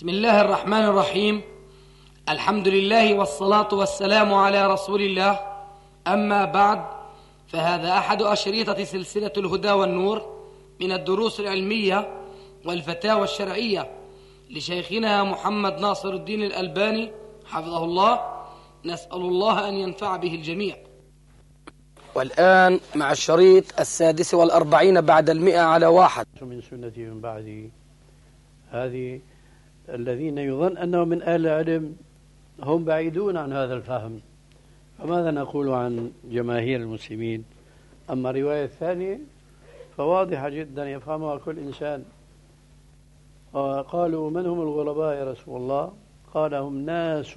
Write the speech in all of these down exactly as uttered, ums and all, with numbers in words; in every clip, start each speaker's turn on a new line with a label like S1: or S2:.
S1: بسم الله الرحمن الرحيم. الحمد لله والصلاة والسلام على رسول الله. أما بعد، فهذا أحد أشريطة سلسلة الهدى والنور من الدروس العلمية والفتاوى الشرعية لشيخنا محمد ناصر الدين الألباني حفظه الله. نسأل الله أن ينفع به الجميع. والآن مع الشريط السادس والأربعين بعد المئة على واحد
S2: من سنتي من بعدي. هذه الذين يظن أنهم من أهل العلم هم بعيدون عن هذا الفهم، فماذا نقول عن جماهير المسلمين؟ أما الرواية الثانية فواضحة جدا يفهمها كل إنسان. قالوا: من هم الغرباء يا رسول الله؟ قال: هم ناس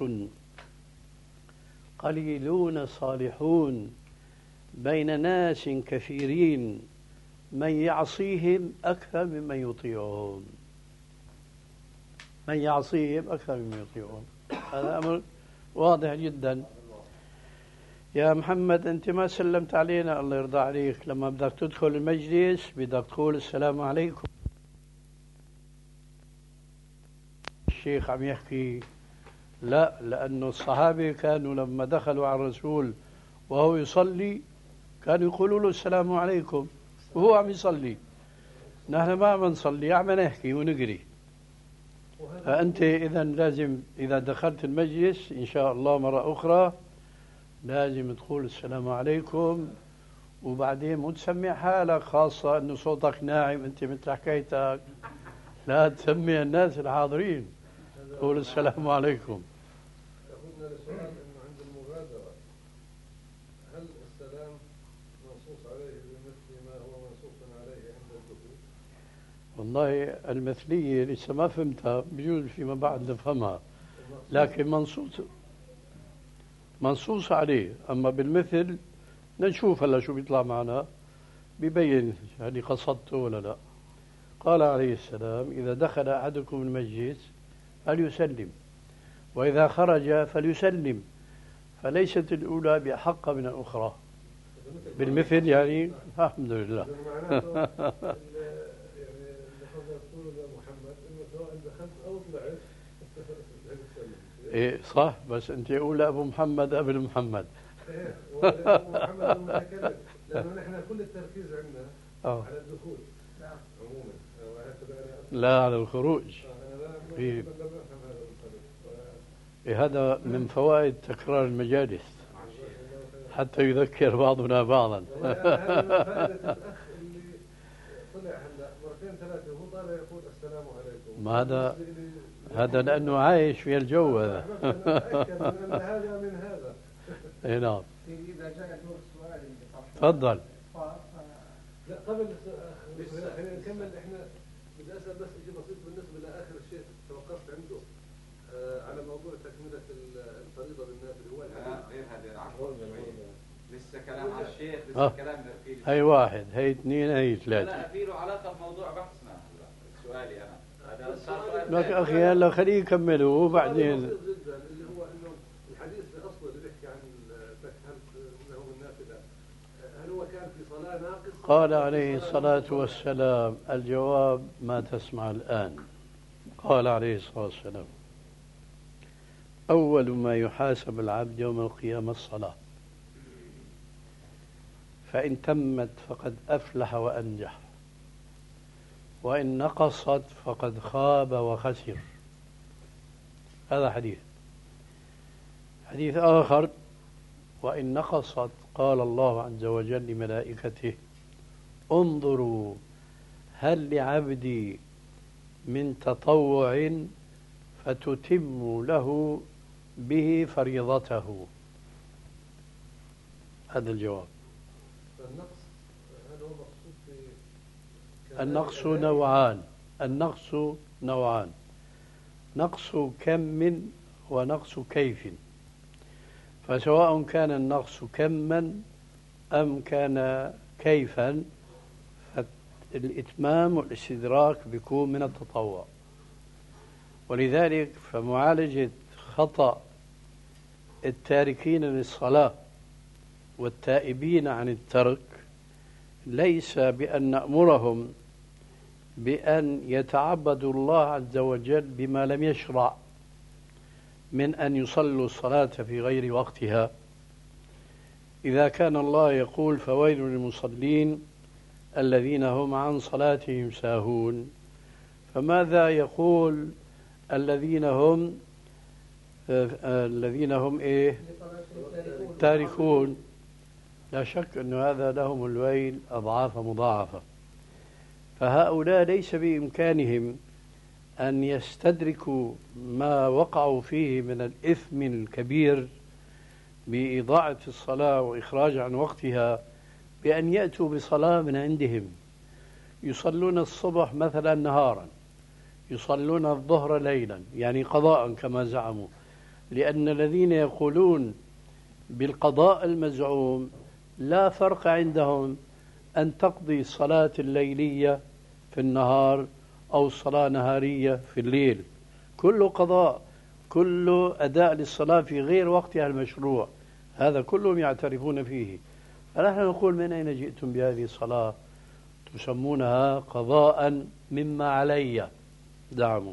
S2: قليلون صالحون بين ناس كثيرين من يعصيهم أكثر ممن يطيعهم. من يعصيهم أكثر ممن يطيعهم، هذا أمر واضح جدا. يا محمد، أنت ما سلمت علينا، الله يرضى عليك. لما بدك تدخل المجلس بدك تقول السلام عليكم. الشيخ عم يحكي لا، لأنه الصحابة كانوا لما دخلوا على الرسول وهو يصلي كانوا يقولوا له السلام عليكم وهو عم يصلي. نحن ما عم نصلي، عم نحكي ونقري. فأنت إذا لازم إذا دخلت المجلس إن شاء الله مرة أخرى لازم تقول السلام عليكم، وبعدين مو تسمع حالك، خاصة أنه صوتك ناعم أنت مثل حكايتك، لا تسمع الناس الحاضرين، قول السلام عليكم.
S3: يأخذنا لسؤال أنه عند المغادرة هل السلام منصوص عليه بمثل ما هو منصوص عليه عند الدخول؟
S2: والله المثلية لسه ما فهمتها، بجوز فيما بعد نفهمها، لكن منصوص منصوص عليه. أما بالمثل نشوف هلا شو بيطلع معنا، بيبين هل قصدته ولا لا. قال عليه السلام: إذا دخل أحدكم المجلس فليسلم، وإذا خرج فليسلم، فليست الأولى بأحق من الأخرى. بالمثل يعني الحمد لله. إيه صح، بس أنت أولى أبو محمد قبل محمد.
S3: إيه أبو محمد المتكلم، لأنه نحن كل التركيز عندنا
S2: أوه.
S3: على الدخول عموما،
S2: لا على الخروج. إيه. إيه هذا من فوائد تكرار المجالس حتى يذكر بعضنا بعضا. ما هذا هذا لأنه عايش في الجو هذا.
S3: هذا من هذا.
S2: إيه نعم.
S4: إذا جاء دور السؤال
S2: تفضل.
S3: لا قبل خلينا نكمل. إحنا بدي أسأل بس شيء بسيط بالنسبة لآخر الشيء توقفت عنده آه على موضوع تكملة الفريضة بالنافل. هو
S5: غير هذا عفوا لسه كلام على الشيخ، لسه كلام فيه.
S2: هي واحد، هي اثنين، هي ثلاثة.
S5: لا في له علاقة بموضوع بحثنا. سؤالي أنا
S2: لك أخي هلا خليه يكمله وبعدين.
S3: اللي هو إنه الحديث بأصله اللي بيحكي عن هل إنه من نافلة، هل هو كان في صلاة ناقص؟
S2: قال عليه الصلاة والسلام: الجواب ما تسمع الآن. قال عليه الصلاة والسلام: أول ما يحاسب العبد يوم القيامة الصلاة، فإن تمت فقد أفلح وأنجح، وإن نقصت فقد خاب وخسر. هذا حديث. حديث آخر: وإن نقصت قال الله عز وجل لملائكته: انظروا هل لعبدي من تطوع فتتم له به فريضته. هذا الجواب.
S3: النقص هل هو مقصود في
S2: النقص نوعان. النقص نوعان: نقص كم ونقص كيف. فسواء كان النقص كما أم كان كيفا فالإتمام والاستدراك بيكون من التطوع. ولذلك فمعالجة خطأ التاركين للصلاة والتائبين عن الترك ليس بأن نأمرهم بأن يتعبدوا الله عز وجل بما لم يشرع من أن يصلوا الصلاة في غير وقتها. إذا كان الله يقول فويل للمصلين الذين هم عن صلاتهم ساهون، فماذا يقول الذين هم آه الذين هم إيه تاركون؟ لا شك أن هذا لهم الويل أضعاف مضاعفة. فهؤلاء ليس بإمكانهم أن يستدركوا ما وقعوا فيه من الإثم الكبير بإضاعة الصلاة وإخراج عن وقتها بأن يأتوا بصلاة من عندهم. يصلون الصبح مثلا نهارا، يصلون الظهر ليلا، يعني قضاء كما زعموا، لأن الذين يقولون بالقضاء المزعوم لا فرق عندهم أن تقضي الصلاة الليلية في النهار أو الصلاة نهارية في الليل، كل قضاء، كل أداء للصلاة في غير وقتها المشروع، هذا كلهم يعترفون فيه. فنحن نقول من أين جئتم بهذه الصلاة تسمونها قضاء مما علي؟ دعموا.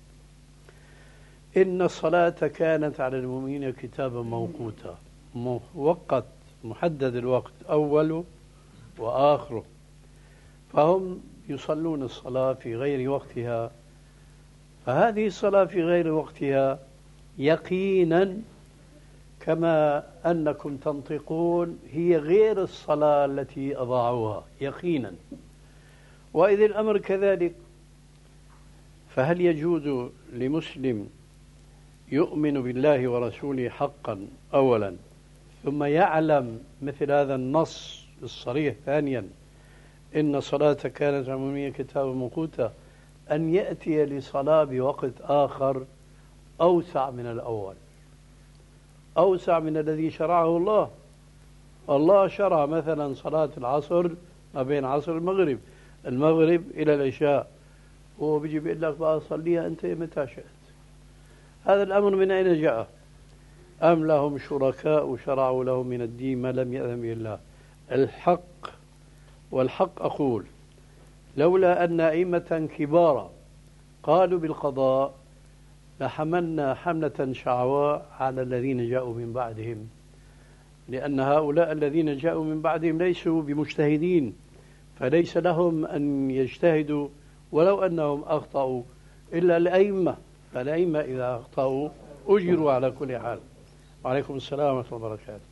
S2: إن الصلاة كانت على المؤمنين كتابا موقوتا، موقت، محدد الوقت أوله وآخره، فهم يصلون الصلاة في غير وقتها. فهذه الصلاة في غير وقتها يقينا كما أنكم تنطقون هي غير الصلاة التي أضاعوها يقينا. وإذ الأمر كذلك، فهل يجوز لمسلم يؤمن بالله ورسوله حقا أولا ثم يعلم مثل هذا النص الصريح ثانيا إن الصلاة كانت على المؤمنين كتابا موقوتا أن يأتي لصلاة بوقت آخر أوسع من الأول، أوسع من الذي شرعه الله؟ الله شرع مثلا صلاة العصر ما بين عصر المغرب المغرب إلى العشاء، هو بيجي بيقول لك بقى صليها أنت متى شئت. هذا الأمر من أين جاء؟ أم لهم شركاء شرعوا لهم من الدين ما لم يأذن به الله؟ الحق والحق أقول لولا أن أئمة كبارا قالوا بالقضاء لحملنا حملة شعواء على الذين جاءوا من بعدهم، لأن هؤلاء الذين جاءوا من بعدهم ليسوا بمجتهدين، فليس لهم أن يجتهدوا ولو أنهم أخطأوا إلا الأئمة، فالأئمة إذا أخطأوا أجروا على كل حال. وعليكم السلام ورحمة الله وبركاته.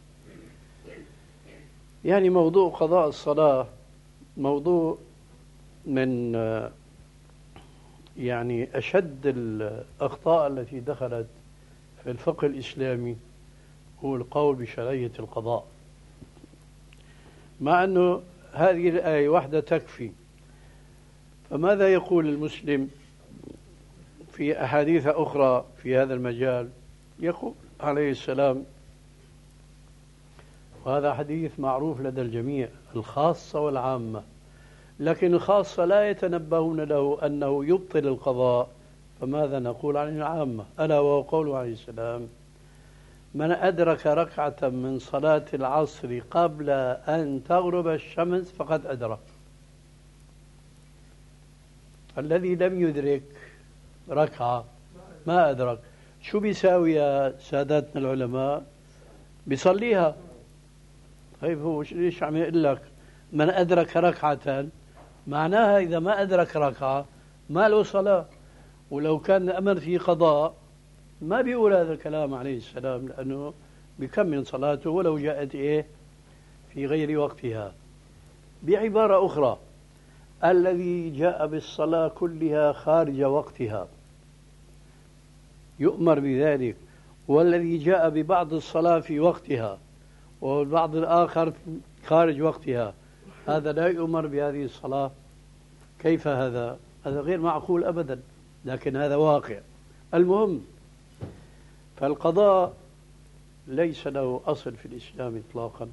S2: يعني موضوع قضاء الصلاة موضوع من يعني أشد الأخطاء التي دخلت في الفقه الإسلامي هو القول بشرعية القضاء، مع أنه هذه الآية واحدة تكفي. فماذا يقول المسلم في أحاديث أخرى في هذا المجال؟ يقول عليه السلام، وهذا حديث معروف لدى الجميع الخاصة والعامة، لكن الخاصة لا يتنبهون له أنه يبطل القضاء، فماذا نقول عن العامة؟ ألا وهو قوله عليه السلام: من أدرك ركعة من صلاة العصر قبل أن تغرب الشمس فقد أدرك. الذي لم يدرك ركعة ما أدرك، شو بيساوي يا ساداتنا العلماء؟ بيصليها. طيب هو ليش عم يقول لك من أدرك ركعة؟ معناها إذا ما أدرك ركعة ما له صلاة، ولو كان الأمر في قضاء ما بيقول هذا الكلام عليه السلام، لأنه بيكمل صلاته ولو جاءت إيه في غير وقتها. بعبارة أخرى، الذي جاء بالصلاة كلها خارج وقتها يؤمر بذلك، والذي جاء ببعض الصلاة في وقتها والبعض الآخر خارج وقتها هذا لا يؤمر بهذه الصلاة. كيف هذا؟ هذا غير معقول أبدا، لكن هذا واقع. المهم، فالقضاء ليس له أصل في الإسلام إطلاقا.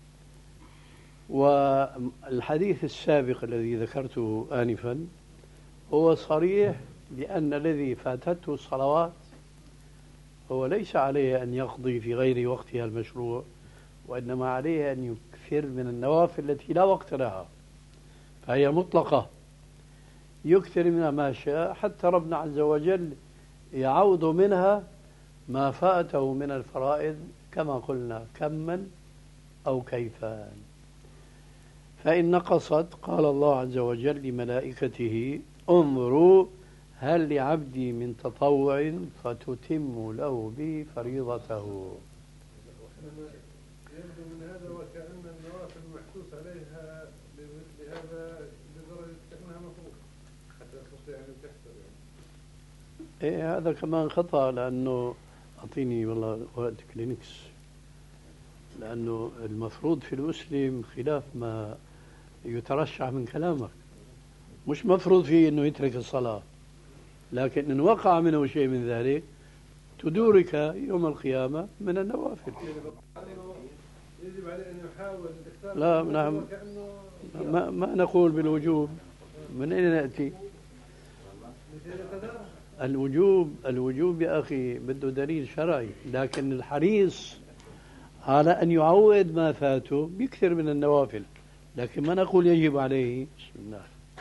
S2: والحديث السابق الذي ذكرته آنفا هو صريح بأن الذي فاتته الصلوات هو ليس عليه أن يقضي في غير وقتها المشروع، وإنما عليه أن يكثر من النوافل التي لا وقت لها، فهي مطلقة. يكثر منها ما شاء، حتى ربنا عز وجل يعوض منها ما فاته من الفرائض كما قلنا كما أو كيفا. فإن نقصت قال الله عز وجل لملائكته انظروا هل لعبدي من تطوع فتتم له به فريضته.
S3: يبدو من هذا وكأن النوافل محسوس عليها بمثل هذا لدرجة كأنها مفروض حتى تستطيع أن تحسب يعني.
S2: إيه هذا كمان خطأ، لأنه أعطيني والله وقت كلينكس، لأنه المفروض في المسلم خلاف ما يترشح من كلامك. مش مفروض فيه أنه يترك الصلاة، لكن إن وقع منه شيء من ذلك تدورك يوم القيامة من النوافل.
S3: يجب عليه أن يحاول الاكثار.
S2: لا نعم، ما, ما نقول بالوجوب. من أين نأتي الوجوب؟ الوجوب يا أخي بده دليل شرعي، لكن الحريص على أن يعوض ما فاته بيكثر من النوافل، لكن ما نقول يجب عليه. بسم الله.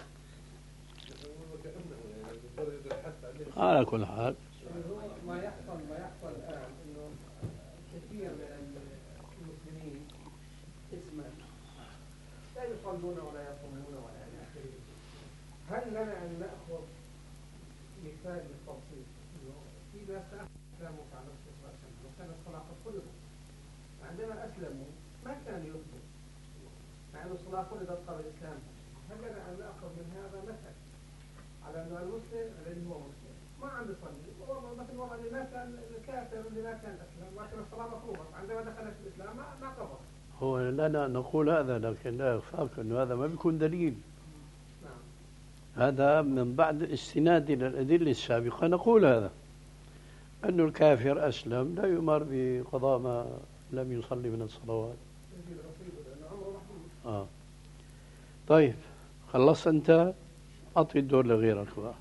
S2: على كل حال
S4: ما يحصل ما يحصل الآن إنه كثير من المسلمين اسما لا يصلون ولا يصومون ولا إلى آخره. هل لنا أن نأخذ مثال بالتفصيل إنه في ناس أسلموا على نفس الصلاة وكان الصلاة قد فرضت، عندما أسلموا ما كان يصلوا مع أن الصلاة فرضت قبل الإسلام. هل لنا أن نأخذ من هذا مثل على أن المسلم الذي هو مسلم ما عنده صلي، هو مثل وضع اللي ما كان الكافر اللي ما كان أسلم لكن الصلاة مفروضة، عندما دخل في الإسلام ما ما قبض.
S2: هو لنا نقول هذا، لكن لا يخفاك أنه هذا ما بيكون دليل.
S4: نعم.
S2: هذا من بعد الاستناد إلى الأدلة السابقة نقول هذا، أن الكافر أسلم لا يؤمر بقضاء ما لم يصلي من الصلوات. آه. طيب خلصت أنت؟ أعطي الدور لغيرك بقى.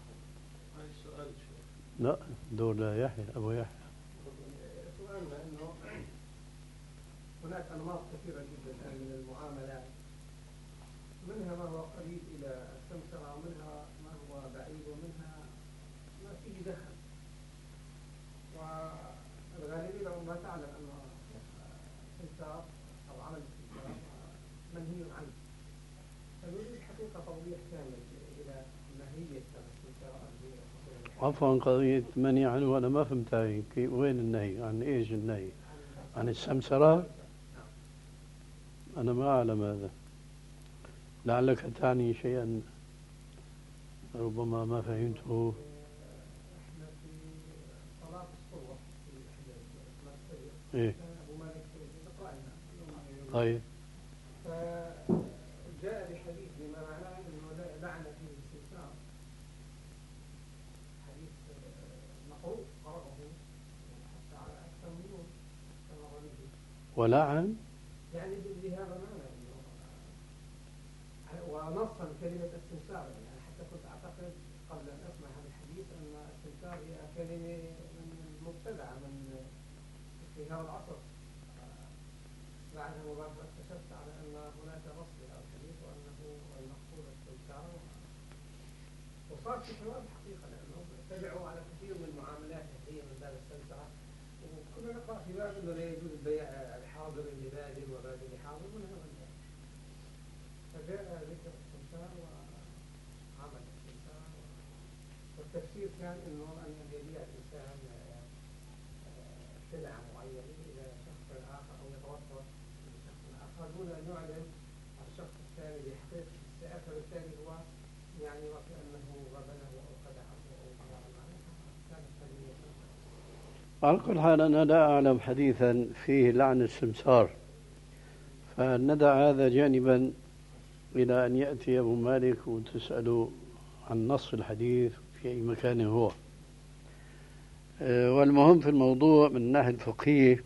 S2: لا دور ليحيى أبو يحيى.
S4: سؤالنا أنه هناك أنماط كثيرة جدا الآن من المعاملات، منها ما هو قريب إلى السمسرة ومنها ما هو بعيد ومنها ما فيه دخل، والغالبية لو ما تعلم أن السمسار أو عمل السمسار منهي عنه، فنريد حقيقة توضيح كامل إلى ماهية السمسار.
S2: عفوا قضية منهي عنه أنا ما فهمتها، وين النهي؟ عن إيش النهي؟ عن السمسرة؟ أنا ما أعلم هذا، لعلك تعني شيئا ربما ما فهمته.
S4: احنا في صلاة الصبح في إحدى المساجد
S2: إيه
S4: أبو مالك بقائنا.
S2: طيب.
S4: فجاء بحديث بما معناه أنه لعن فيه الاستمسار، حديث مقروء قرأه حتى على أكثر من يوم استمر به،
S2: ولعن
S4: يعني بهذا معنى أنه ونصا كلمة استمسار، يعني حتى كنت أعتقد قبل أن أسمع هذا الحديث أن استمسار هي كلمة من مبتدعة من في هذا العصر، بعد مباشرة اكتشفت على أن هناك نص لهذا الحديث وأنه المقصود استمسار، وصار في حوار حقيقة لأنه اتبعوا على كثير من المعاملات هي من باب السمسرة، وكنا نقرأ في باب أنه لا يجوز البيع الحاضر لبادل وبادل لحاضر من هذا الباب، فجاء ذكر السمسار وعمل السمسار، والتفسير كان أنه أن يبيع الإنسان سلعة معينة إلى شخص آخر أو يتوسط لشخص آخر دون أن يعلم الشخص الثاني بحقيقة السعر، فبالتالي هو يعني وكأنه غبنه أو خدعه أو ضرر عليه، كانت تلميذ.
S2: على كل حال أنا لا أعلم حديثا فيه لعن السمسار، فندع هذا جانبا إلى أن يأتي أبو مالك وتسأله عن نص الحديث في أي مكان هو. والمهم في الموضوع من الناحية الفقهية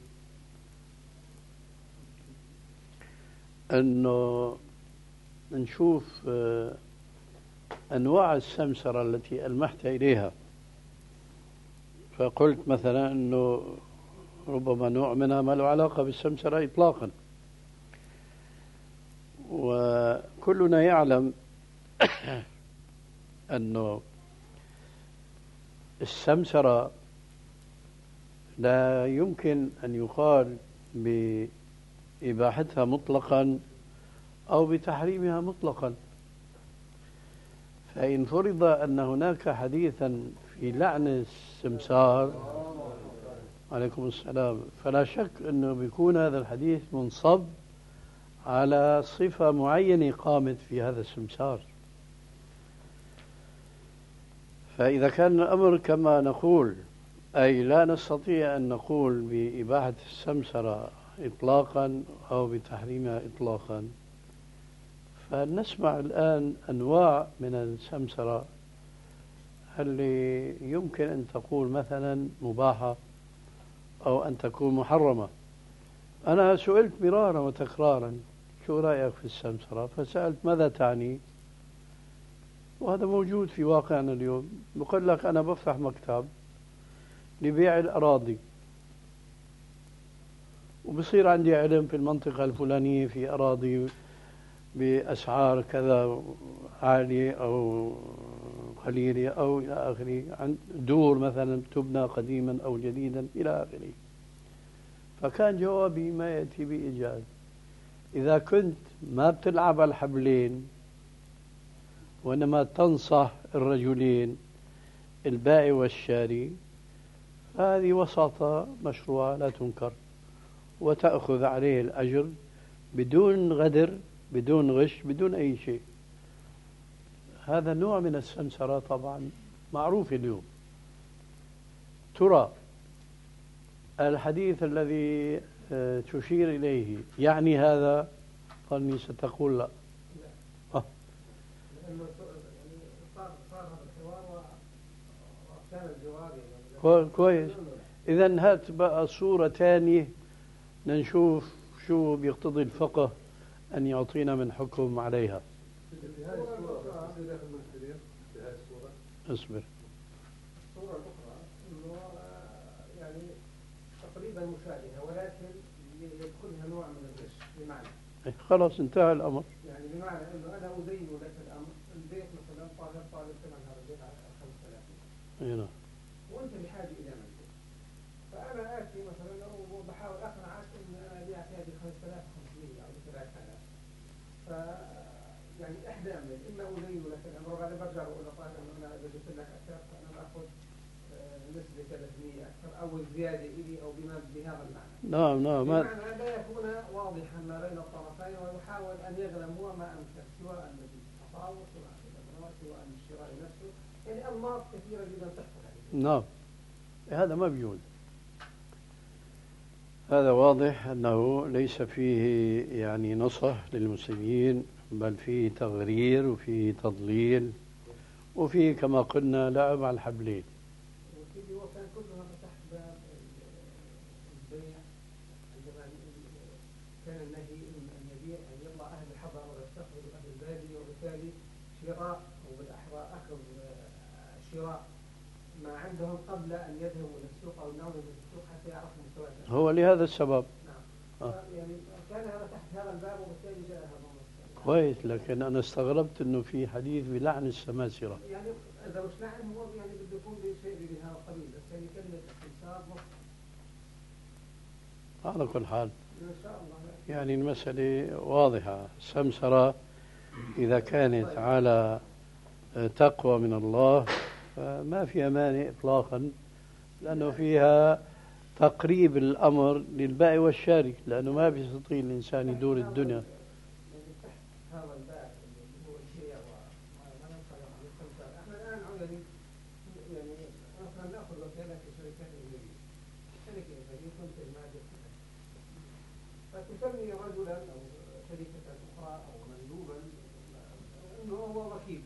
S2: أنه نشوف أنواع السمسرة التي ألمحت إليها، فقلت مثلا أنه ربما نوع منها ما له علاقة بالسمسرة إطلاقا، وكلنا يعلم أنه السمسرة لا يمكن أن يقال بإباحتها مطلقا أو بتحريمها مطلقا. فإن فرض أن هناك حديثا في لعن السمسار عليكم السلام، فلا شك أنه بيكون هذا الحديث منصب على صفة معينة قامت في هذا السمسار. فإذا كان الأمر كما نقول، أي لا نستطيع أن نقول بإباحة السمسرة إطلاقا أو بتحريمها إطلاقا، فنسمع الآن أنواع من السمسرة اللي يمكن أن تقول مثلا مباحة أو أن تكون محرمة. أنا سئلت مرارا وتكرارا شو رأيك في السمسرة، فسألت ماذا تعني، وهذا موجود في واقعنا اليوم. بقول لك أنا بفتح مكتب لبيع الأراضي، وبصير عندي علم في المنطقة الفلانية في أراضي بأسعار كذا عالية أو قليلة أو إلى آخره، عن دور مثلا تبنى قديما أو جديدا إلى آخره. فكان جوابي ما يأتي بإيجاز: إذا كنت ما بتلعب على الحبلين وإنما تنصح الرجلين البائع والشاري، فهذه وساطة مشروعة لا تنكر، وتأخذ عليه الأجر بدون غدر بدون غش بدون أي شيء. هذا نوع من السمسرة طبعا معروف اليوم. ترى الحديث الذي تشير إليه يعني هذا؟ قالني ستقول لا.
S4: لا. لأنه يعني صار صار هذا الحوار وكان الجواب
S2: يعني كويس. إذن هات بقى صورة ثانية نشوف شو بيقتضي الفقه أن يعطينا من حكم عليها.
S3: في هذه الصورة في داخل المنزلين في هذه الصورة
S2: اصبر.
S4: الصورة الأخرى إنه يعني تقريبا مشابهة، ولكن يدخلها نوع من الغش. بمعنى
S2: خلاص انتهى الأمر.
S4: يعني بمعنى إنه أنا أزين لك الأمر، البيت مثلا طالب طالب ثمن هذا البيت على خمسة آلاف،
S2: هنا
S4: وأنت بحاجة إلى منزل، فأنا آتي مثلا وبحاول أقنعك إن أنا أبيعك هذه خمسة آلاف وخمسمائة أو ثلاثة آلاف. ف يعني إحدى أمرين: إما أزين لك الأمر وبعدين برجع وأقول لطالب إنه أنا إذا جبت لك أكثر فأنا بأخذ نسبة ثلاثمائة أكثر أو الزيادة إلي أو بما بهذا المعنى.
S2: نعم نعم.
S4: بمعنى لا يكون واضحا ما بين الطرفين، ويحاول أن يغلم هو ما أمكن، سواء من التفاوض سواء من الأموال سواء من الشراء نفسه، يعني أنماط كثيرة جدا تحصل عليه.
S2: نعم. هذا ما بيجوز. هذا واضح أنه ليس فيه يعني نصح للمسلمين، بل فيه تغرير وفيه تضليل وفيه كما قلنا لعب على الحبلين.
S4: وسيدي وكان كلها تحت باب البيع، عندما كان النهي أن يبيع أن يطلع أهل الحضر ويستقبل أهل البادية، وبالتالي شراء أو بالأحرى أخذ شراء ما عندهم قبل أن يذهبوا إلى السوق أو النوم من السوق حتى يعرفوا مستوى الناس.
S2: هو لهذا السبب.
S4: نعم. آه. يعني كان هذا تحت هذا الباب، وبالتالي جاء هذا النص.
S2: كويس، لكن أنا استغربت إنه في حديث بلعن السماسرة.
S4: يعني إذا مش لعن هو يعني بده يكون بشيء بهذا القبيل، بس يعني كلمة استمسار نص.
S2: على كل حال
S4: إن شاء الله
S2: يعني المسألة واضحة. السمسرة إذا كانت على تقوى من الله فما فيها مانع إطلاقا، لأنه فيها تقريب الأمر للبائع والشاري، لأنه ما بيستطيع الإنسان يدور الدنيا.
S4: يعني تحت هذا الباب اللي هو البيع وما ننقل عن الاستمسار. احنا الآن يعني يعني مثلا نأخذ وكالة الشركات الأجنبية، شركة أجنبية تنتج مادة فتسمي رجلا أو شركة أخرى أو مندوبا أنه هو وكيل.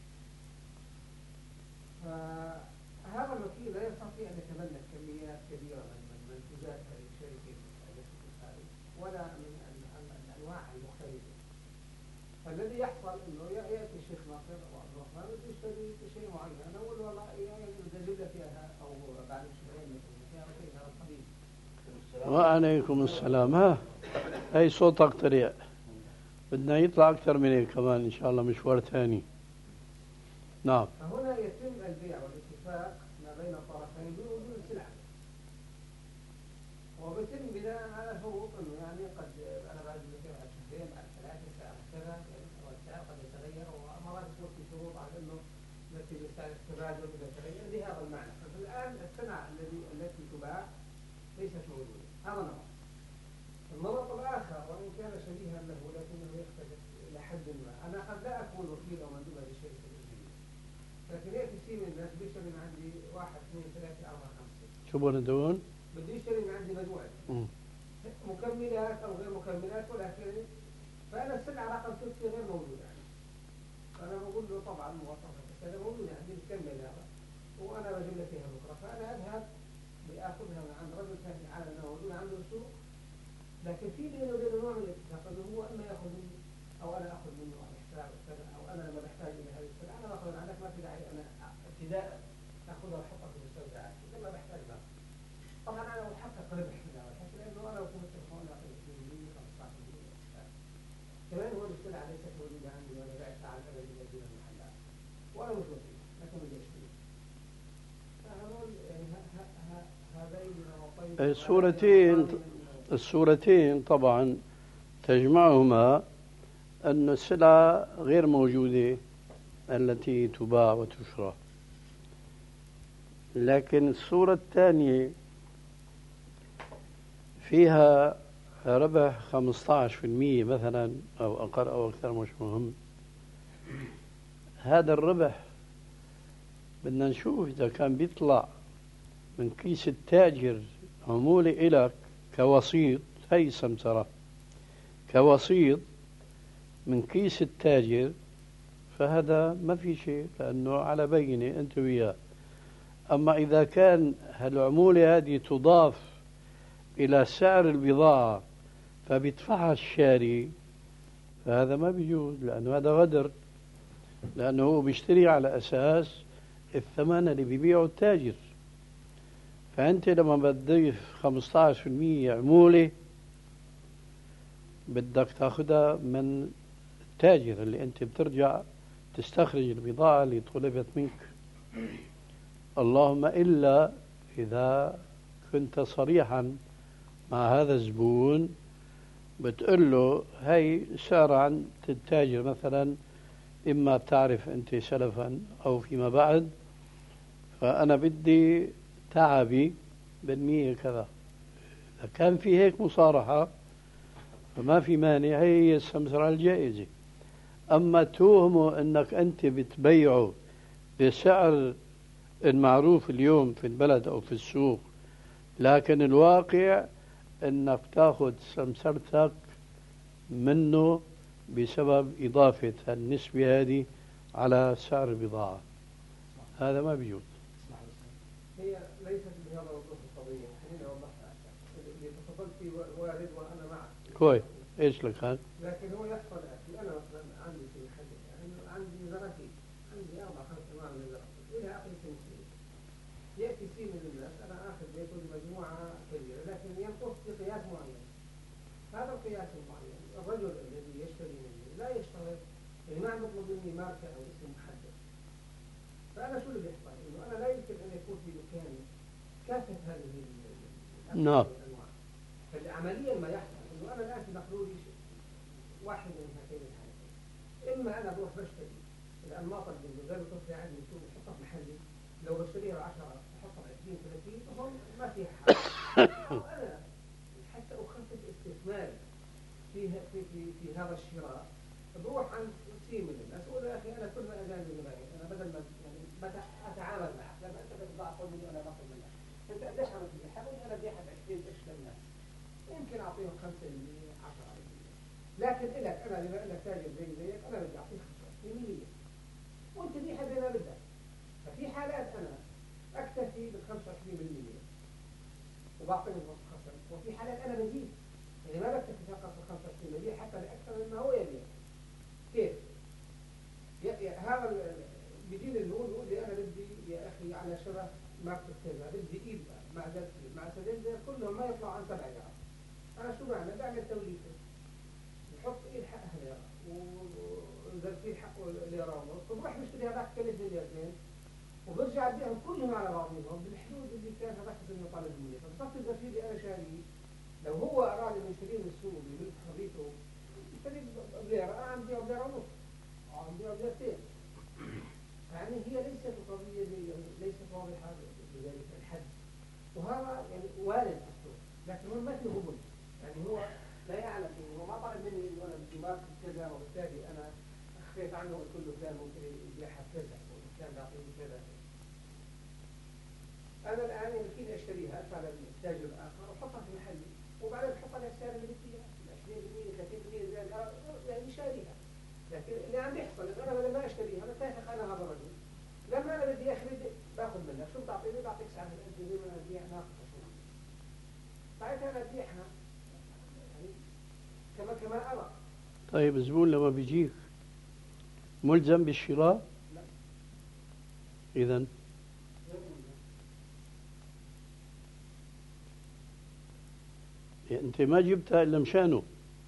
S4: فهذا الوكيل لا يستطيع أن يتملك كميات كبيرة من منتجات هذه الشركة التي تساعد ولا من الأنواع المختلفة. فالذي يحصل أنه يأتي الشيخ ناصر أو عبد الرحمن يشتري شيء معين، أنا أقول والله يعني بدي أجيب لك إياها أو بعد شهرين مثلا أو شيء هذا القبيل.
S2: وعليكم السلام. ها هي صوتك طريق، بدنا يطلع أكثر من هيك كمان إن شاء الله مشوار ثاني. نعم.
S4: فهنا يتم البيع والاتفاق ما بين الطرفين بوجود السلعة، وبيتم بناء على شروط انه يعني قد انا بعد ذكر على شهرين بعد ثلاثه ساعه كذا والسعر قد يتغير، ومرات يكون في شروط على انه نتيجه سعر التبادل يتغير بهذا المعنى. فالان السلعه الذي التي تباع ليست موجوده، هذا نمط. النمط الاخر وان كان شبيها له لكنه يختلف الى حد ما، انا قد لا اكون وكيل او مندوب للشركه الانجليزيه، لكن ياتي شيء من الناس بيشتري من عندي واحد اثنين ثلاثه اربعه خمسه.
S2: شو بدون؟
S4: بده يشتري من عندي مجموعه مكملات او غير مكملات، ولكن فانا السلعه رقم ستة غير موجوده عندي، فانا بقول له طبعا مواصفات السلعه موجوده عندي بتكمل هذا وانا بجيب لك اياها بكره، فانا اذهب باخذها من عند رجل ثاني على انه موجود عنده سوق، لكن في بينه وبينه نوع من الاتفاق انه هو اما ياخذ مني او انا اخذ منه على حساب السلعه، او انا لما بحتاج الى هذه السلعه انا باخذ عندك، ما في داعي انا ابتداء اخذها واحطها في المستودعات لما بحتاج لها. طبعا انا بحقق ربح من هذا الحكي لانه انا كنت هنا عشرين بالمئة خمسة عشر بالمئة كمان هو السلعه ليست موجوده عندي وانا بعتها على الابد الذين المحلات وانا مش وكيل لكن بدي اشتري. فهذول هذين نمطين
S2: الصورتين الصورتين طبعا تجمعهما أن السلعة غير موجودة التي تباع وتشرى، لكن الصورة الثانية فيها ربح خمسة عشر بالمئة مثلا أو أقل أو أكثر، مش مهم. هذا الربح بدنا نشوف إذا كان بيطلع من كيس التاجر عمولة إلك كوسيط، هي سمسرة كوسيط من كيس التاجر، فهذا ما في شيء لأنه على بينة أنت وياه. أما إذا كان هالعمولة هذه تضاف إلى سعر البضاعة فبيدفعها الشاري، فهذا ما بيجوز، لأنه هذا غدر، لأنه هو بيشتري على أساس الثمن اللي بيبيعه التاجر. فأنت لما بتضيف خمسة عشر بالمئة عمولة بدك تاخذها من التاجر اللي أنت بترجع تستخرج البضاعة اللي طلبت منك، اللهم إلا إذا كنت صريحا مع هذا الزبون بتقول له هي سعر عند التاجر مثلا، إما بتعرف أنت سلفا أو فيما بعد، فأنا بدي تعبي بالمية كذا. إذا كان في هيك مصارحة فما في مانع، هي السمسرة الجائزة. أما توهمه أنك أنت بتبيعه بسعر المعروف اليوم في البلد أو في السوق، لكن الواقع أنك تأخذ سمسرتك منه بسبب إضافة النسبة هذه على سعر البضاعة، هذا ما بيجوز.
S4: هي ليست بهذا الوضوح القضية، خليني أوضحها أكثر. اللي تفضلت فيه وارد وأنا معك.
S2: كويس، إيش لك هذا؟
S4: لكن هو يحصل أكل. أنا مثلا عندي في الحديث يعني عندي زراكيب، عندي أربع خمس أنواع من الزراكيب إلها أقل تنسيق. يأتي شيء من الناس أنا آخذ بيته لمجموعة كبيرة لكن ينقص بقياس معين. هذا القياس المعين الرجل الذي يشتري مني لا يشترط، يعني ما مطلوب مني ماركة أو اسم محدد. فأنا شو اللي بيحصل؟ إنه أنا لا يمكن أن يكون في مكاني كافة هذه
S2: نعم.
S4: الأنواع. فعمليا ما يحصل إنه أنا الآن في مخلولي واحد من هاتين الحالتين، إما أنا بروح بشتري الأنماط اللي غير متوفرة عندي في السوق بحطها في محلي، لو بشتريها ب عشرة بحطها ب عشرين ثلاثين، فهم ما فيها حل. أو أنا حتى أخفف استثماري في في في في هذا الشراء بروح عند كثير من الناس أقول يا أخي أنا كل ما أجاني زباين أنا بدل ما يعني بتع أتعامل معك لما أنت بتضاع قول مني أنا باخذ منك، أنت قديش عملت لي؟ حاول أنا بيعها ب عشرين قرش للناس، يمكن أعطيهم خمسة بالمئة عشرة بالمئة، لكن إلك أنا بما إنك تاجر زي زيك أنا بدي أعطيك خمسة وعشرين بالمئة وأنت بيعها زي ما بدك. ففي حالات أنا أكتفي بال خمسة وعشرين بالمئة وبعطيهم نص خصم، وفي حالات أنا بزيد يعني ما بكتفي فقط بال خمسة وعشرين بالمئة حتى بأكثر مما هو يبيع. كيف؟ هذا بيجيني النقول يقول لي أنا بدي يا أخي على شراء ماركة كذا بدي إيد مع جلسي مع سلندر كلهم ما يطلعوا عن سبع جرام. أنا شو بعمل؟ بعمل توليفة، نحط إيد حقها ليرة الدرفيل حقه ليرة ونص، وبروح بشتري هذاك كلف ليرتين وبرجع اديهم كلهم على بعضهم بالحدود اللي كان هذاك انه طالب مني. فبصفي الدرفيل اللي انا شاريه لو هو اراد انه يشتريه من السوق بملك حريته يشتري بليره، انا عم بيعه بليره ونص او عم بيعه بليرتين. يعني هي ليست قضيه ليست واضحه بذلك الحد، وهذا يعني وارد اصله، لكن هو ما في غبن. يعني هو لا يعلم انه هو ما طلب مني انه انا بدي ماركه كذا وبالتالي انا اخفيت عنه وقلت له فلان ممكن يبيعها كذا وفلان بيعطيني كذا. انا الان يمكن اشتريها ادفع للتاجر الاخر واحطها في محلي وبعدين بحط عليها السعر اللي بدي اياه عشرين بالمئة ثلاثين بالمئة زي يعني شاريها. لكن اللي عم بيحصل انه انا بدل ما اشتريها بتفق انا هذا الرجل لما انا بدي اخرج باخذ منك شو بتعطيني؟ بعطيك سعر انت زي ما انا ابيع ناقصه شو ساعتها انا ابيعها يعني كما كما ارى.
S2: طيب الزبون لما بيجيك ملزم بالشراء؟
S4: لا.
S2: اذا انت ما جبتها الا مشانه.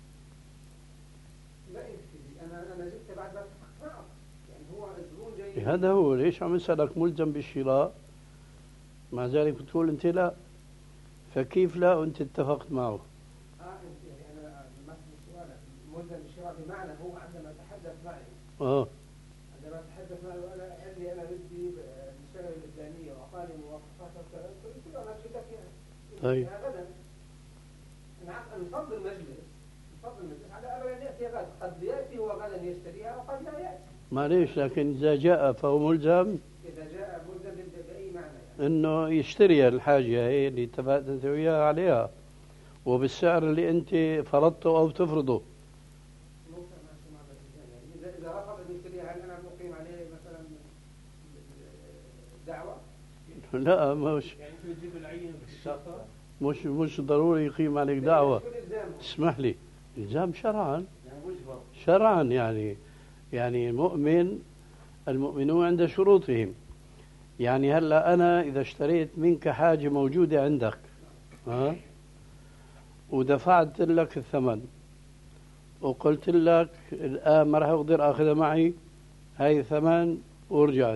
S4: لا يكفي انا انا جبتها بعد ما اتفقت معه. يعني هو الزبون جاي
S2: هذا هو ليش عم يسألك ملزم بالشراء مع ذلك بتقول انت لا، فكيف لا وانت اتفقت معه؟
S4: اه يعني انا ما في سؤالك ملزم بالشراء بمعنى هو عندما تحدث معي
S2: اه
S4: عندما تحدث معي وانا قال لي انا بدي الشغله الفلانيه واعطاني مواصفات وكذا قلت له انا اجيب لك اياها.
S2: طيب
S4: غدا نفضل مجلس نفضل مجلس على امل ان ياتي غدا، قد ياتي هو غدا يشتريها وقد لا ياتي.
S2: معليش لكن اذا جاء فهو ملزم
S4: اذا جاء ملزم باي معنى يعني
S2: انه يشتري الحاجه هي اللي اتفقت انت وياه عليها وبالسعر اللي انت فرضته او تفرضه.
S4: يعني اذا رفض ان يشتريها هل انا مقيم عليه مثلا دعوه؟
S2: لا مش
S4: يعني انت بتجيب العين بالشرطه؟
S2: مش مش ضروري يقيم عليك دعوه. اسمح لي الزام شرعا شرعا يعني يعني المؤمن المؤمنون عند شروطهم. يعني هلا انا اذا اشتريت منك حاجه موجوده عندك ها ودفعت لك الثمن وقلت لك الان ما راح اقدر اخذها معي هاي الثمن ورجعت،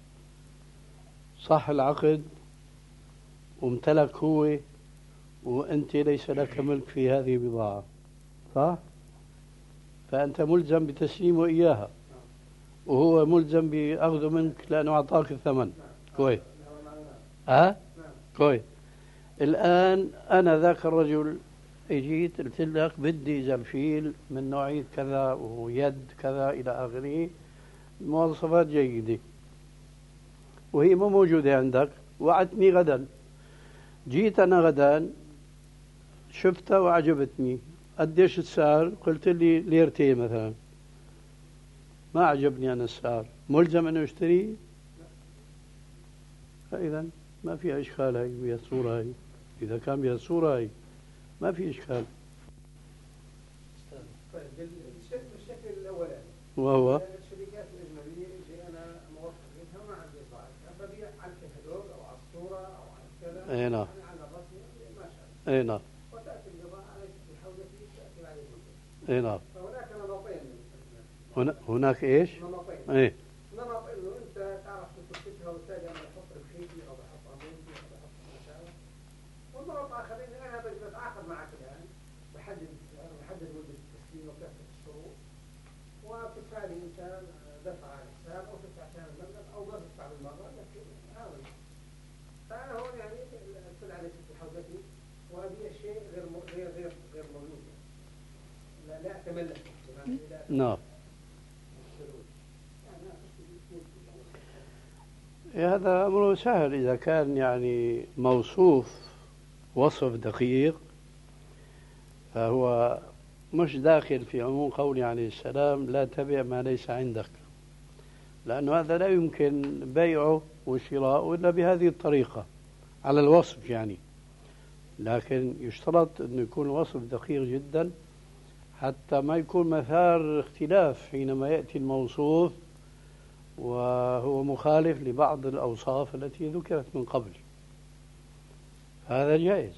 S2: صح العقد وامتلك هو وانت ليس لك ملك في هذه البضاعه، صح؟ فانت ملزم بتسليمه اياها وهو ملزم باخذه منك لانه اعطاك الثمن. كويس ها؟ أه؟ كويس. الان انا ذاك الرجل اجيت قلت لك بدي زرفيل من نوعيه كذا ويد كذا الى اخره، مواصفات جيده، وهي مو موجوده عندك، وعدتني غدا. جيت انا غدا شفتها وعجبتني، قديش السعر؟ قلت لي ليرتين مثلا، ما عجبني انا السعر، ملزم انه اشتريه؟ فاذا ما في اشكال هاي بهالصوره هاي، اذا كان بهالصوره هاي ما في اشكال.
S4: طيب بالشكل الاولاني
S2: وهو
S4: الشركات الاجنبيه اللي انا موفق منها وما عندي ضائع ببيع على الكتالوج او على الصوره او على كذا
S2: اي نعم
S4: على الرسم ما شاء
S2: اي نعم
S4: وتاتي البضاعه ليست بحوزتي تاتي بعد المده.
S2: اي نعم.
S4: فهناك نمطين
S2: هنا هناك ايش؟
S4: نمطين
S2: ايه
S4: نمط انه انت تعرف تثبتها وبالتالي انا بحط رخيصي او بحط امونتي او بحط ما شاء الله. والنمط الاخر اني انا بتعاقد معك الان بحدد السعر وبحدد مده التسليم وكافه الشروط وبتدفع لي انت دفع على الحساب او تدفع كامل المبلغ او ما تدفع بالمره، لكن هذا فانا هون يعني اطلع على ست حوزتي وهذه الشيء غير غير غير غير موجود يعني. لا لا اتملك
S2: نعم. هذا أمر سهل إذا كان يعني موصوف وصف دقيق، فهو مش داخل في عموم قوله عليه السلام لا تبع ما ليس عندك، لأنه هذا لا يمكن بيعه وشراءه إلا بهذه الطريقة على الوصف يعني. لكن يشترط أن يكون الوصف دقيق جدا حتى ما يكون مثار اختلاف حينما يأتي الموصوف وهو مخالف لبعض الأوصاف التي ذكرت من قبل. هذا جائز.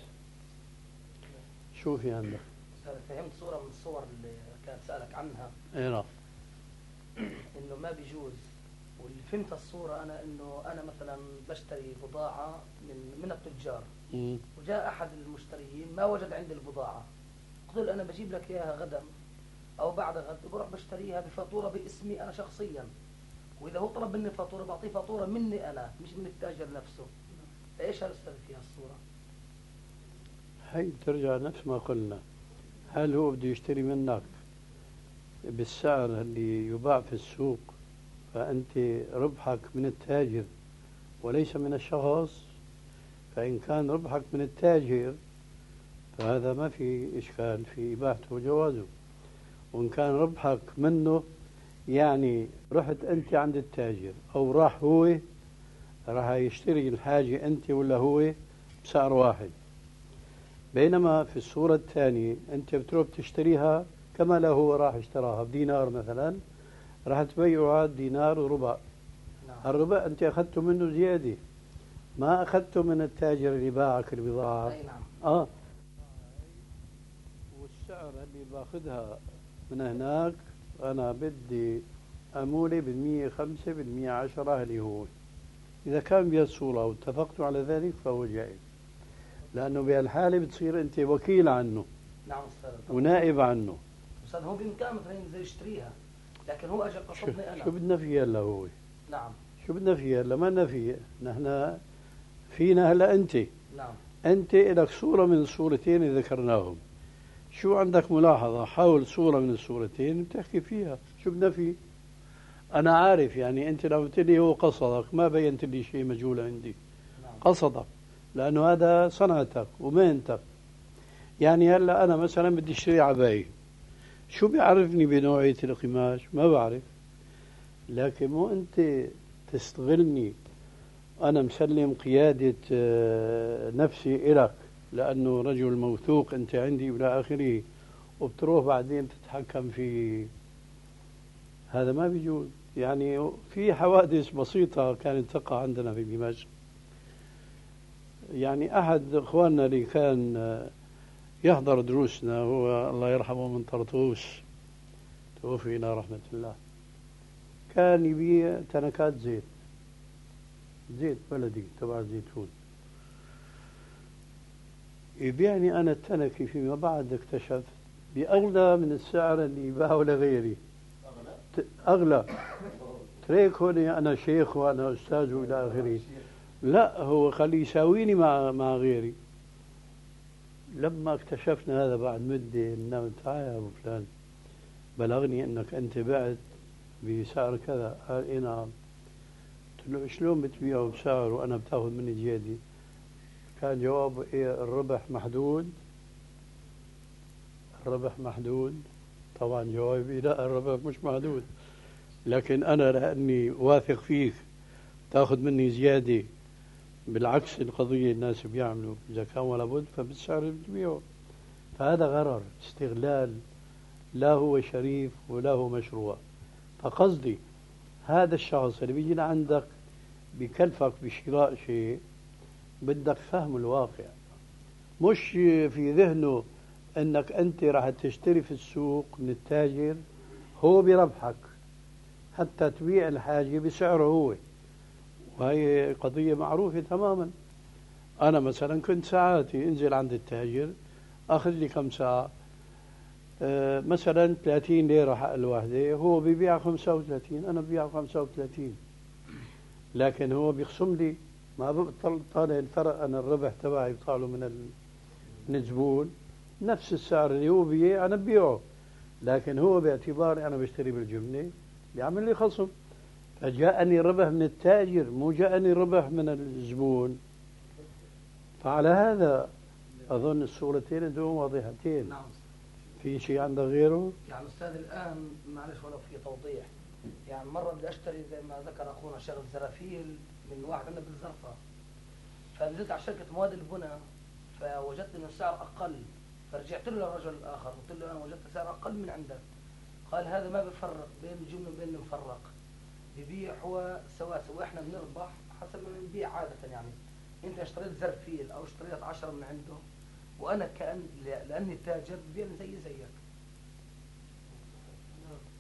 S2: شو في عندك؟
S1: فهمت صورة من الصور اللي كانت سألك عنها.
S2: اي نعم.
S6: انه ما بيجوز، واللي فهمت الصورة انا انه انا مثلا بشتري بضاعة من من التجار،
S2: مم.
S6: وجاء احد المشتريين ما وجد عندي البضاعة، قلت له انا بجيب لك اياها غدا او بعد غد، وبروح بشتريها بفاتورة باسمي انا شخصيا، واذا هو طلب مني فاتورة بعطيه فاتورة مني انا مش من التاجر نفسه. فايش هالأستاذ فيها الصورة؟
S2: هي ترجع نفس ما قلنا، هل هو بده يشتري منك بالسعر اللي يباع في السوق فأنت ربحك من التاجر وليس من الشخص؟ فإن كان ربحك من التاجر فهذا ما في إشكال في إباحته وجوازه، وإن كان ربحك منه يعني رحت أنت عند التاجر أو راح هو راح يشتري الحاجة أنت ولا هو بسعر واحد، بينما في الصورة الثانية أنت بتروح تشتريها كما له هو راح اشتراها بدينار مثلا، راح تبيعها دينار وربع.
S6: نعم.
S2: الربع أنت أخذته منه زيادة، ما أخذته من التاجر اللي باعك البضاعة.
S6: اي نعم.
S2: آه والسعر اللي باخذها من هناك أنا بدي أمولي بالمية خمسة بالمية عشرة اللي هو، إذا كان بهالصورة واتفقتوا على ذلك فهو جائز، لأنه بهالحالة بتصير أنت وكيل عنه.
S6: نعم أستاذ.
S2: ونائب عنه.
S6: أستاذ هو بإمكانه مثلا ينزل يشتريها، لكن هو أجى قصدني أنا.
S2: شو بدنا فيها هلا هو؟
S6: نعم.
S2: شو بدنا فيها هلا؟ ما لنا فيها، نحن فينا هلا أنت.
S6: نعم.
S2: أنت لك صورة من الصورتين ذكرناهم، شو عندك ملاحظة حول صورة من الصورتين بتحكي فيها، شو بدنا فيه؟ أنا عارف يعني أنت لو قلت لي هو قصدك ما بينت لي شيء مجهول عندي.
S6: نعم. قصدك
S2: لأنه هذا صنعتك ومهنتك. يعني هلا أنا مثلا بدي اشتري عباية، شو بيعرفني بنوعية القماش؟ ما بعرف، لكن مو أنت تستغلني أنا مسلم قيادة نفسي إلك لأنه رجل موثوق أنت عندي ولا آخره، وبتروح بعدين تتحكم في هذا. ما بيجوز. يعني في حوادث بسيطة كانت تقع عندنا في دمشق، يعني أحد إخواننا اللي كان يحضر دروسنا هو الله يرحمه من طرطوس توفي إلى رحمة الله، كان يبيع تنكات زيت، زيت بلدي تبع الزيتون، يبيعني أنا التنكي فيما بعد اكتشفت بأغلى من السعر اللي يباعه لغيري. أغلى. تريك هوني أنا شيخ وأنا أستاذ وإلى آخره، لا هو خليه يساويني مع مع غيري. لما اكتشفنا هذا بعد مدة إنه تعال يا أبو فلان بلغني أنك أنت بعت بسعر كذا، قال إيه نعم. قلت له شلون بتبيعه بسعر وأنا بتاخذ مني زيادة؟ كان جوابه إيه الربح محدود. الربح محدود. طبعا جوابي لا الربح مش محدود، لكن أنا لأني واثق فيك تاخذ مني زيادة، بالعكس القضية الناس بيعملوا إذا كان ولا بد فبالسعر اللي بتبيعه. فهذا غرر استغلال، لا هو شريف ولا هو مشروع. فقصدي هذا الشخص اللي بيجي لعندك بكلفك بشراء شيء بدك فهم الواقع، مش في ذهنه انك انت راح تشتري في السوق من التاجر هو بربحك حتى تبيع الحاجة بسعره هو، وهي قضية معروفة تماما. أنا مثلا كنت ساعاتي انزل عند التاجر أخذ لي كم ساعة، أه مثلا ثلاثين ليرة حق الواحدة، هو بيبيع خمسة وثلاثين أنا ببيع خمسة وثلاثين، لكن هو بيخصم لي، ما بطلع الفرق أنا الربح تبعي بطاله من الزبون نفس السعر اللي هو بيبيع أنا ببيعه، لكن هو باعتباري أنا بشتري بالجملة بيعمل لي خصم، فجاءني ربح من التاجر مو جاءني ربح من الزبون. فعلى هذا أظن الصورتين عندهم واضحتين.
S6: نعم.
S2: في شيء عندك غيره؟
S6: يعني أستاذ الآن معلش ولو في توضيح، يعني مرة بدي أشتري زي ما ذكر أخونا شغل زرافيل من واحد عندنا بالزرقاء، فنزلت على شركة مواد البناء فوجدت إن السعر أقل، فرجعت له للرجل الآخر قلت له أنا وجدت سعر أقل من عندك، قال هذا ما بفرق بين الجملة وبين المفرق، ببيع هو سواسي وإحنا بنربح حسب ما بنبيع عادة. يعني أنت اشتريت زرفيل أو اشتريت عشرة من عنده وأنا كأن لأني تاجر ببيعني زي زيك.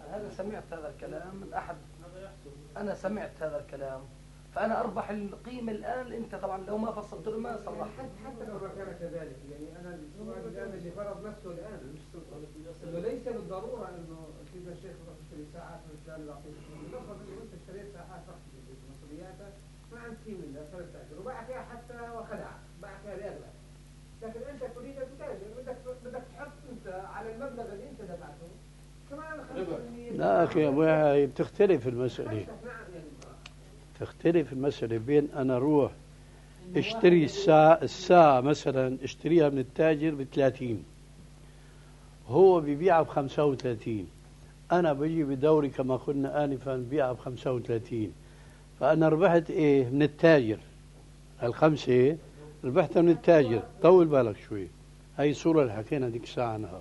S6: أنا سمعت هذا الكلام من أحد، أنا سمعت هذا الكلام، فأنا أربح القيمة الآن. أنت طبعا لو ما فصلت له ما صلحت.
S4: حتى لو ما كان كذلك، يعني أنا السؤال الآن اللي فرض نفسه الآن مش سلطة، إنه ليس بالضرورة إنه سيدنا الشيخ راح يشتري ساعات من فلان يعطيك، نفرض إنه أنت اشتريت ساعات رحت مسؤولياتها ما عند قيمة منها صرت تاجر وباع فيها حتى وخدعك، باع فيها بأغلى، لكن أنت تريد أن تتاجر، بدك بدك تحط أنت على المبلغ اللي أنت دفعته كمان خمسة بالمية.
S2: لا أخي أبو يحيى بتختلف المسألة،
S4: نعم يعني
S2: تختلف المسألة بين أنا أروح اشتري الساعة الساعة مثلا اشتريها من التاجر بثلاثين، هو ببيعها بخمسة وثلاثين، أنا بجي بدوري كما قلنا آنفا ببيعها بخمسة وثلاثين، فأنا ربحت إيه من التاجر الخمسة، ربحتها من التاجر. طول بالك شوي، هاي الصورة اللي حكينا ديك الساعة عنها.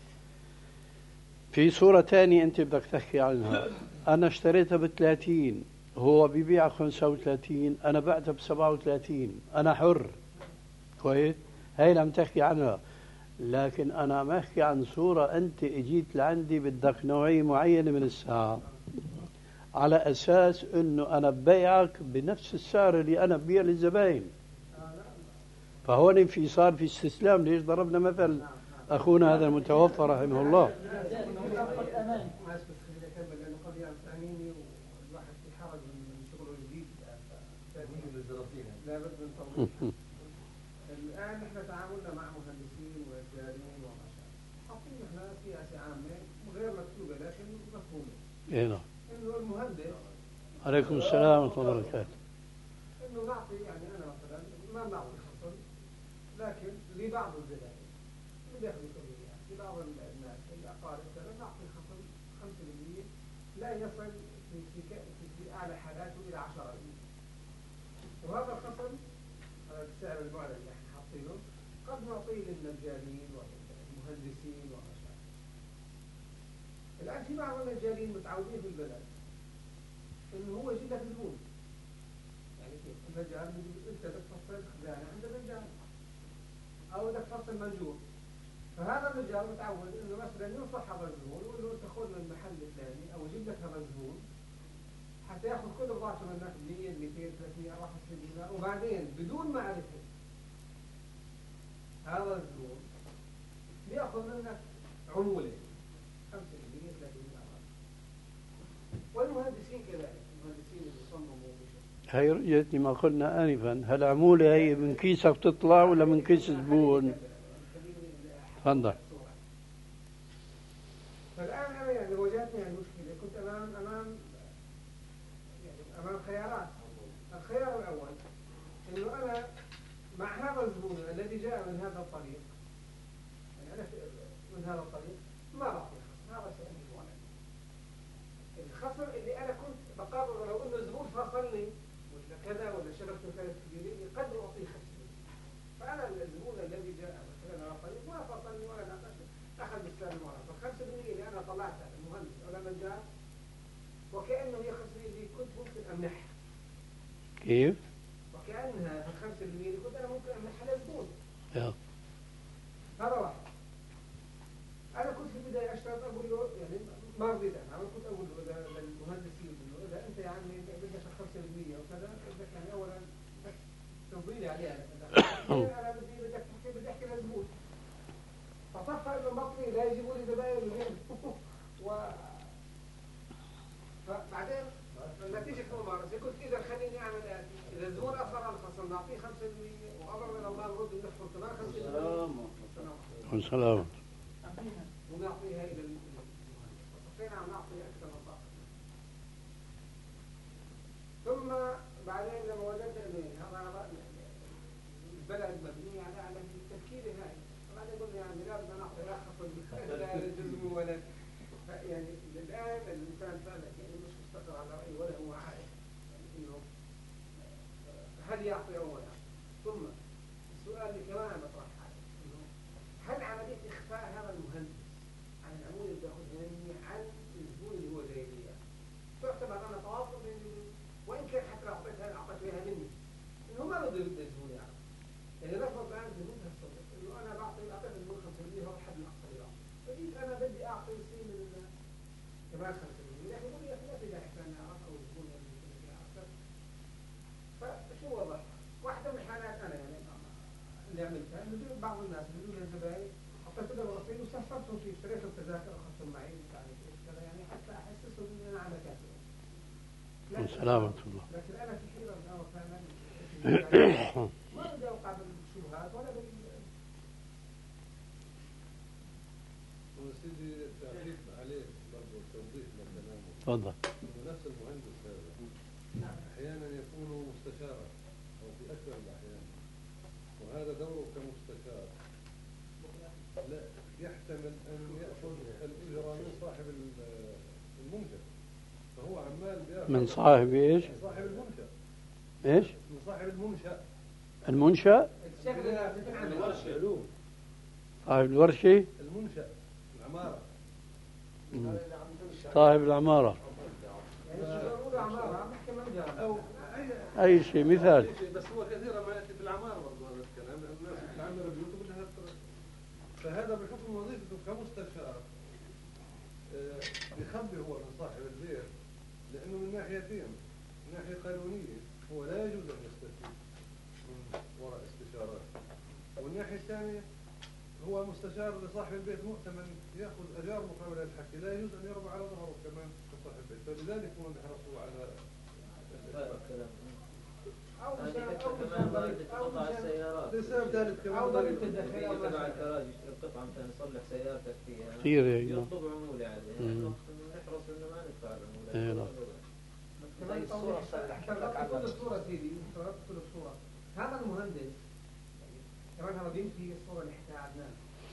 S2: في صورة تانية أنت بدك تحكي عنها، أنا اشتريتها بثلاثين، هو بيبيع خمسة وثلاثين، أنا بعتها بسبعة وثلاثين، أنا حر. كويس، هاي اللي عم تحكي عنها. لكن أنا عم أحكي عن صورة أنت اجيت لعندي بدك نوعية معينة من الساعة على أساس أنه أنا ببيعك بنفس السعر اللي أنا ببيع للزباين، فهون في صار في استسلام. ليش ضربنا مثل أخونا هذا المتوفى رحمه الله.
S4: الآن نحن تعاملنا مع مهندسين ونجارين وما شابه، حاطين نحن سياسة عامة غير مكتوبة لكن مفهومة.
S2: إيه نعم.
S4: إنه المهندس.
S2: عليكم السلام ورحمة الله وبركاته.
S4: إنه نعطي يعني أنا مثلا ما بنعطي خصم، لكن لبعض الزبائن اللي بياخذوا كميات، لبعض الناس الأقارب كذا نعطي خصم خمسة بالمية لا يصل في في في أعلى حالاته إلى عشرة بالمية. وهذا الخصم السعر المعلن اللي احنا حاطينه قد نعطيه للنجارين والمهندسين وما شابه. الآن في بعض النجارين متعودين في البلد إنه هو يجيب لك زبون. يعني كيف؟ النجار أنت بدك تفصل خزانة عند النجار أو بدك تفصل منجور، فهذا النجار متعود إنه مثلا ينصح هذا الزبون ويقول له أنت خذ من المحل الفلاني أو يجيب لك هذا الزبون حتى ياخذ كل الضعف منك مية مئتين ثلاثمية أربعة وعشرين دينار، وبعدين بدون معرفة هذا الزبون بياخذ منك عمولة خمسة بالمية ثلاثين دينار. والمهندسين كذلك، المهندسين اللي صمموا بشيء.
S2: هي رجعتني ما قلنا آنفا، هالعمولة هي من كيسك تطلع ولا من كيس الزبون؟ تفضل.
S4: فالآن أنا يعني واجهتني المشكلة، كنت أمام أمام أمام خيارات. الخيار الأول إنه أنا مع هذا الزبون الذي جاء من هذا الطريق، يعني أنا من هذا الطريق ما بعطي خصم، هذا شيء مش وانا. الخصم اللي أنا كنت بقرر لو إنه زبون فصلني ولا كذا ولا شبكته كانت كبيرة قد أعطيه خصم. فأنا الزبون الذي جاء من هذا الطريق ما فصلني ولا ناقشني، أخذ بالسعر المعرض، فالخمسة بالمية اللي أنا طلعتها المهندس ولا النجار وكأنه هي خمسة بالمية اللي كنت ممكن أمنحها.
S2: كيف؟
S4: وكأنها في الخمسة بالمية اللي كنت أنا ممكن أمنحها للزبون.
S2: يا.
S4: هذا واحد. أنا كنت في البداية أشترط أقول له يعني ما رضيت أنا، أنا كنت أقول له للمهندسين إنه إذا أنت يا عمي بدك خمسة بالمية وكذا بدك يعني أولا تفضيلي عليها أنا بدي بدك تحكي بدي أحكي للزبون. فصفى إنه مطلي لا يجيبوا لي زباين و فبعدين نتيجة الممارسة كنت إذا خليني أعمل آتي، إذا الزبون أصر على الخصم نعطيه خمسة بالمية وأمر من الله نرد ندخل كمان خمسة بالمية.
S2: والسلام.
S4: ونعطيها إلى الزبون. فصفينا عم نعطي أكثر من طاقة. ثم بعدين لما وجدت إنه هذا البلد مبني على على التفكير هاي، فبعدين قلنا يعني لا بدنا نعطي لا خصم لا جزم ولا يعني الآن الإنسان فعلا يعني مش مستقر على رأيه ولا هو عارف يعني إنه هل يعطي أو لا. ثم السؤال اللي كمان بطرح حاله إنه هل عملية إخفاء هذا المهندس عن العمولة اللي بياخذها مني عن الزبون اللي هو جاي لي تعتبر أنا تواصل بيني وإن كان حتى لو أعطيتها أعطيت لها مني إنه ما بده يبدأ الزبون يعرف. يعني نفرض الآن الزبون هالصدق إنه أنا بعطي أعطيت الزبون خمسة بالمية هو الحد الأقصى اللي بعطي، فجيت أنا بدي أعطي شيء من احتمال خمسة بالمئة لكن يقول يا أخي لا في داعي كان أعرف أو زبون يعرف. فشو وضع؟ واحدة من الحالات أنا يعني اللي عملتها بدون بعض الناس بدون الزبائن حطيت لهم رصيد وسافرتهم فيه اشتريتهم تذاكر أخذتهم معي يعني حتى أحسسهم إن أنا على كافي.
S2: سلامة الله.
S4: لكن أنا في حيرة الآن فعلا ما بدي أوقع بالشبهات ولا بال.
S3: وسيدي تعريف عليه برضه توضيح لكلامه.
S2: تفضل.
S3: نفس المهندس هذا أحيانا يكون مستشارا أو في أكثر الأحيان وهذا دوره كمستشار لا يحتمل أن يأخذ الأجرة من صاحب المنشأ فهو عمال بيأخذ
S2: من صاحب إيش؟
S3: من صاحب المنشأ.
S2: إيش؟
S3: من صاحب المنشأ.
S2: المنشأ؟
S3: الورشة.
S2: صاحب الورشة؟
S3: المنشأ العمارة.
S2: صاحب العمارة.
S3: أو أي
S2: أي شيء مثال.
S3: أي شيء بس هو كثيرا ما يأتي في العمارة برضه هذا الكلام لأن الناس بتعمر بيوتهم بدها فهذا بحكم وظيفته كمستشار يخبي هو من صاحب البيت لأنه من ناحيتين من ناحية قانونية هو لا يجوز أن يستفيد من وراء استشارات والناحية الثانية هو مستشار لصاحب البيت مؤتمن يأخذ أجار مقابل الحكي لا يجوز أن يربع على ظهره كمان كصاحب البيت فلذلك هم يحرصوا على
S4: أو
S5: قطع السيارات
S3: لسبب ذلك كمان
S4: أو ضريبة
S5: في
S4: الداخلية
S5: تبع الكراج يشتري قطعة مثلا يصلح سيارتك فيها
S2: كثير يعني.
S5: يطلب عمولة عليه نحرص إنه ما ندفع
S2: إيه
S5: العمولة.
S4: كمان الصورة كمان الصورة سيدي كل الصورة هذا المهندس كمان هذا بيمشي الصورة اللي حكاها عدنان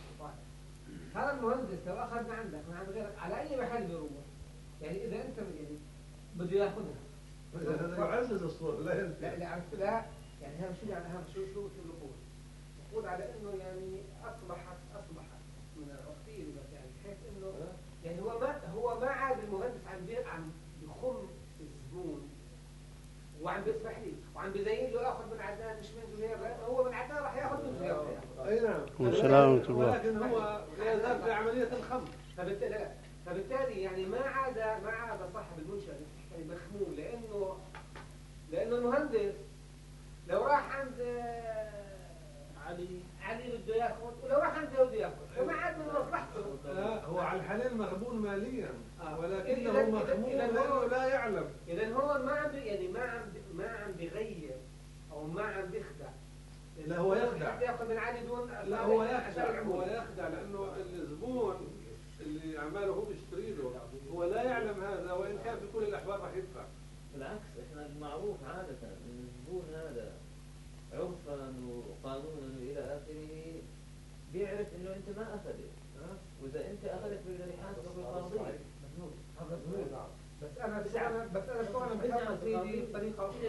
S4: هذا المهندس لو أخذ من عندك من عند غيرك على أي محل بيروح يعني إذا أنت يعني بده ياخذها
S3: هذا يعزز الصورة لا ينفع.
S4: لا لا لا يعني هذا شو يعني هذا شو شو شو النقود نقول على إنه يعني أصبحت أصبحت من العقيل يعني بحيث إنه يعني هو ما هو ما عاد المهندس عم بي عم بيخم الزبون وعم بيسمح لي وعم بيزين له اخذ من عدنان مش من زهير لانه هو من عدنان راح ياخذ من زهير.
S3: اي نعم.
S2: وسلامة الله.
S3: ولكن هو لا يزال في عملية الخم.
S4: فبالتالي فبالتالي يعني ما عاد ما عاد صاحب المنشأ يعني مخمول لانه لانه المهندس لو راح عند علي علي بده ياخذ ولو راح عند بده ياخذ فما عاد من مصلحته.
S3: لا هو على الحلال مغبون ماليا
S4: آه.
S3: ولكنه مخمول لانه لا يعلم.
S4: اذا هو ما عم يعني ما عم ما عم بيغير او ما عم بيخدع.
S3: لا هو يخدع.
S4: حتى ياخذ من علي دون
S3: لا هو يخدع هو يخدع لانه الزبون اللي عماله هو بيشتري له هو لا يعلم هذا وان كان في كل الاحوال راح يدفع.
S5: بالعكس احنا المعروف عادة ان الزبون هذا عرفا وقانونا والى اخره بيعرف انه انت ما اخذت واذا انت اخذت بيقدر يحاسبك بالقضيه.
S4: هذا مضبوط. بس انا بس انا بس انا شو انا بحط سيدي بطريقه اخرى.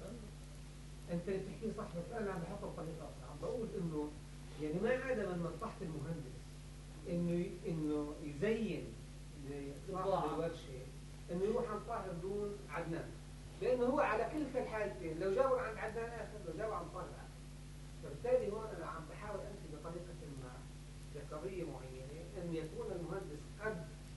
S4: انت بتحكي صح بس انا عم بحطه بطريقه اخرى عم بقول انه يعني ما عاد من مصلحه المهندس انه انه يزين لصاحب الورشه انه يروح عند صاحب دون عدنان لانه هو على كلتا الحالتين لو جابوا عند عدنان اخر لو جابوا عند صاحب اخر فبالتالي هون انا عم بحاول امشي بطريقه ما لقضيه معينه ان يكون المهندس قد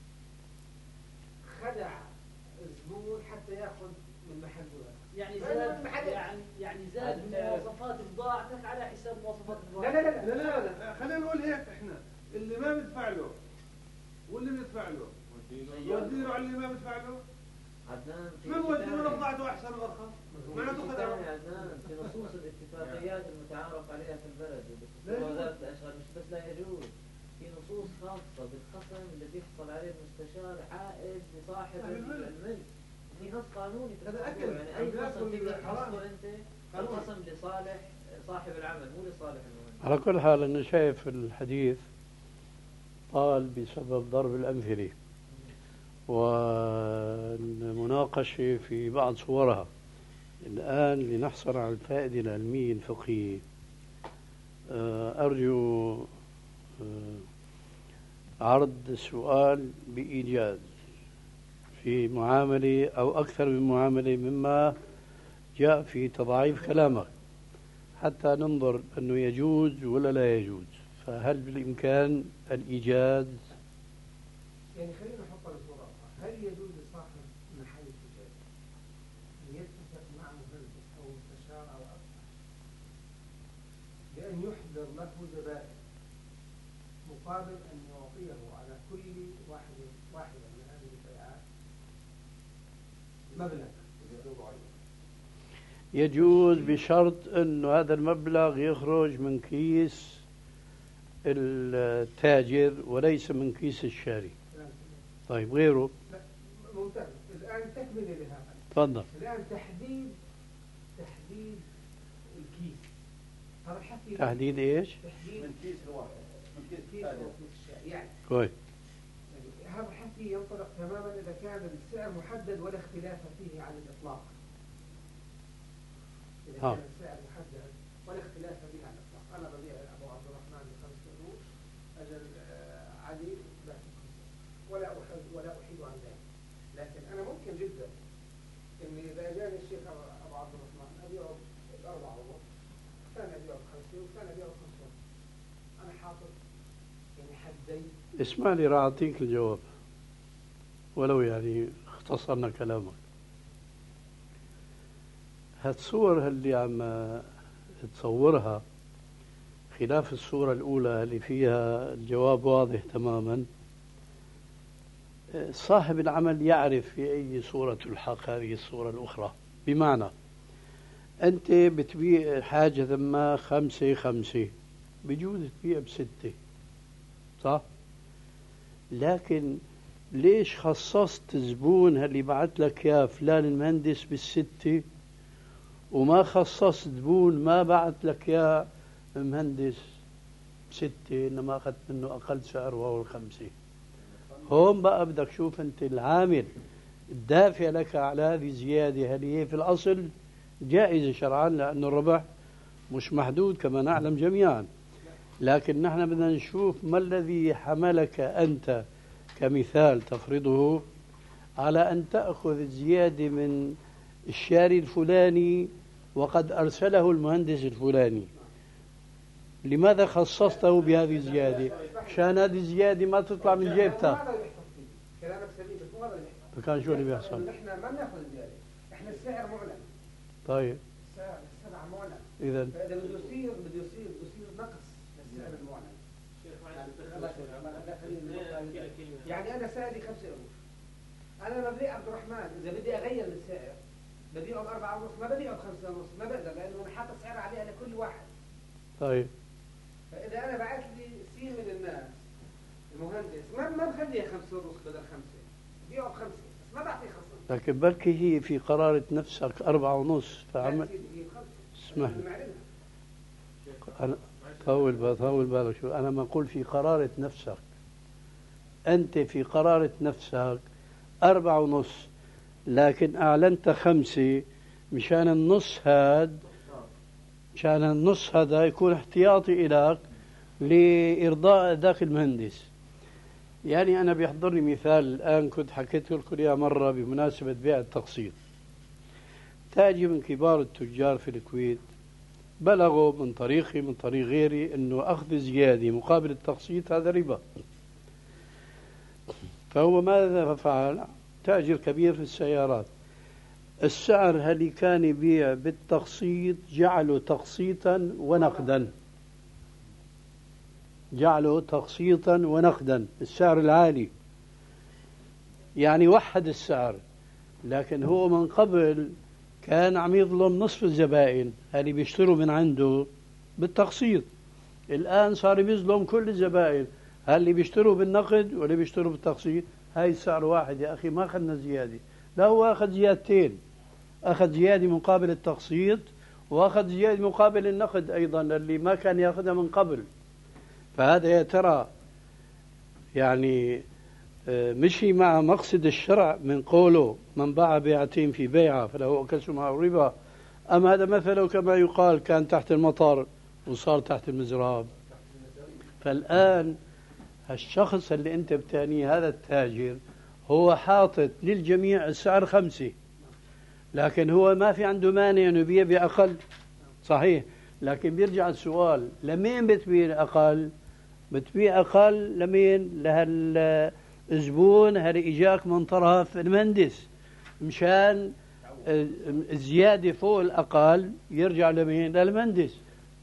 S4: خدع الزبون حتى ياخذ من محل دولار
S7: يعني زاد يعني يعني زاد مواصفات بضاعتك على حساب مواصفات
S4: لا لا لا
S3: لا لا لا خلينا نقول هيك احنا اللي ما بيدفع له واللي بيدفع له وديره على اللي ما بيدفع له
S5: عدنان في
S3: من ودي من بضاعته احسن وارخص معناته خدع.
S5: عدنان في نصوص الاتفاقيات المتعارف عليها في البلد وبخصوص وزارة الاشغال مش بس لا يجوز في نصوص خاصة بالخصم اللي بيحصل عليه المستشار عائد لصاحب الملك في نص قانوني في
S3: هذا أكل
S5: يعني اي خصم تقدر تحصله انت الخصم لصالح صاحب العمل مو لصالح المهندس.
S2: على كل حال أنا شايف الحديث طال بسبب ضرب الأمثلة والمناقشة في بعض صورها. الآن لنحصل على الفائدة العلمية الفقهية أرجو عرض السؤال بإيجاز في معاملة أو أكثر من معاملة مما جاء في تضعيف كلامك حتى ننظر أنه يجوز ولا لا يجوز. فهل بالإمكان الإيجاز؟
S4: يعني خلينا نحط الصورة هل أن يحضر له زبائن مقابل أن يعطيه على كل واحد واحدة من هذه البيعات مبلغ.
S2: يجوز بشرط أنه هذا المبلغ يخرج من كيس التاجر وليس من كيس الشاري. طيب غيره؟
S4: ممتاز. الآن تكمل لهذا.
S2: تفضل.
S4: الآن تحديد تحديد الكيس. هذا الحكي.
S2: تحديد ايش؟
S4: تحديد من كيس واحد. من كيس كيس الشاري. يعني.
S2: كويس.
S4: يعني هذا الحكي ينطبق تماما إذا كان السعر محدد ولا اختلاف فيه على الإطلاق. إذا كان السعر محدد ولا اختلاف فيه على الإطلاق. أنا ببيع أبو عبد الرحمن بخمس قروش، أجل علي ولا أحد ولا أحيد عن ذلك. لكن أنا ممكن جدا إني إذا جاني الشيخ أبو عبد الرحمن أبيعه بأربعة ونص، ثاني أبيعه بخمسة وثاني أبيعه بخمسة. أنا حاطط يعني حدين.
S2: اسمع لي راح أعطيك الجواب ولو يعني اختصرنا كلامك. هالصور اللي عم تصورها خلاف الصورة الأولى اللي فيها الجواب واضح تماما، صاحب العمل يعرف في أي صورة تلحق هذه الصورة الأخرى. بمعنى أنت بتبيع حاجة ما خمسة خمسة، بجوز تبيع بستة، صح؟ لكن ليش خصصت زبون اللي بعت لك يا فلان المهندس بالستة وما خصصت زبون ما بعت لك يا مهندس بستة إنما أخذت منه أقل سعر وهو الخمسة؟ هون بقى بدك شوف أنت العامل الدافع لك على هذه الزيادة، هل هي في الأصل جائزة شرعا لأن الربح مش محدود كما نعلم جميعا، لكن نحن بدنا نشوف ما الذي حملك أنت كمثال تفرضه على أن تأخذ الزيادة من الشاري الفلاني وقد أرسله المهندس الفلاني. لماذا خصصته بهذه الزيادة؟ عشان هذه الزيادة ما تطلع من جيبتها.
S4: كلامك سليم بس مو هذا اللي بيحصل.
S2: فكان شو اللي بيحصل؟
S4: نحن ما بناخذ الزيادة، احنا السعر معلن.
S2: طيب.
S4: السعر السلعة معلن.
S2: إذا.
S4: فإذا بده يصير بده يصير بده يصير نقص للسعر المعلن. يعني أنا سعري خمسة قروش. أنا لما بدي عبد الرحمن إذا بدي أغير السعر بديعه بأربعة ونص، ما بديعه بخمسة ونص، ما بقدر لأنه أنا حاطط سعر عليها لكل واحد.
S2: طيب.
S4: فإذا أنا بعت لي سين من الناس المهندس ما ما بخليها خمسة ونص بدل خمسة، بيعه بخمسة بس ما بعطيه خصم.
S2: لكن بركي هي في قرارة نفسك أربعة ونص فعمل. اسمح لي. أنا طول بالك طول بالك شو أنا ما أقول في قرارة نفسك. أنت في قرارة نفسك أربعة ونص لكن أعلنت خمسة مشان النص هاد مشان النص هذا يكون احتياطي إليك لإرضاء ذاك المهندس. يعني أنا بيحضرني مثال الآن كنت حكيت لكم إياه مرة بمناسبة بيع التقسيط. تاجي من كبار التجار في الكويت بلغوا من طريقي من طريق غيري أنه أخذ زيادة مقابل التقسيط هذا ربا. فهو ماذا فعل؟ تاجر كبير في السيارات، السعر اللي كان يبيع بالتقسيط جعله تقسيطا ونقدا، جعله تقسيطا ونقدا السعر العالي، يعني وحد السعر. لكن هو من قبل كان عم يظلم نصف الزبائن اللي بيشتروا من عنده بالتقسيط، الآن صار بيظلم كل الزبائن اللي بيشتروا بالنقد واللي بيشتروا بالتقسيط. هاي السعر واحد يا أخي، ما أخذنا زيادة، لا هو أخذ زيادتين، أخذ زيادة مقابل التقسيط وأخذ زيادة مقابل النقد أيضا اللي ما كان يأخذها من قبل. فهذا يا ترى يعني مشي مع مقصد الشرع من قوله من باع بيعتين في بيعة فله أكلسمها الربا، أم هذا مثله كما يقال كان تحت المطر وصار تحت المزراب؟ فالآن الشخص اللي أنت بتعنيه هذا التاجر هو حاطط للجميع السعر خمسة، لكن هو ما في عنده مانع أنه يبيع بأقل، صحيح، لكن بيرجع السؤال لمين بتبيع أقل؟ بتبيع أقل لمين؟ لهالزبون اللي إجاك من طرف المهندس، مشان الزيادة فوق الأقل يرجع لمين؟ للمهندس.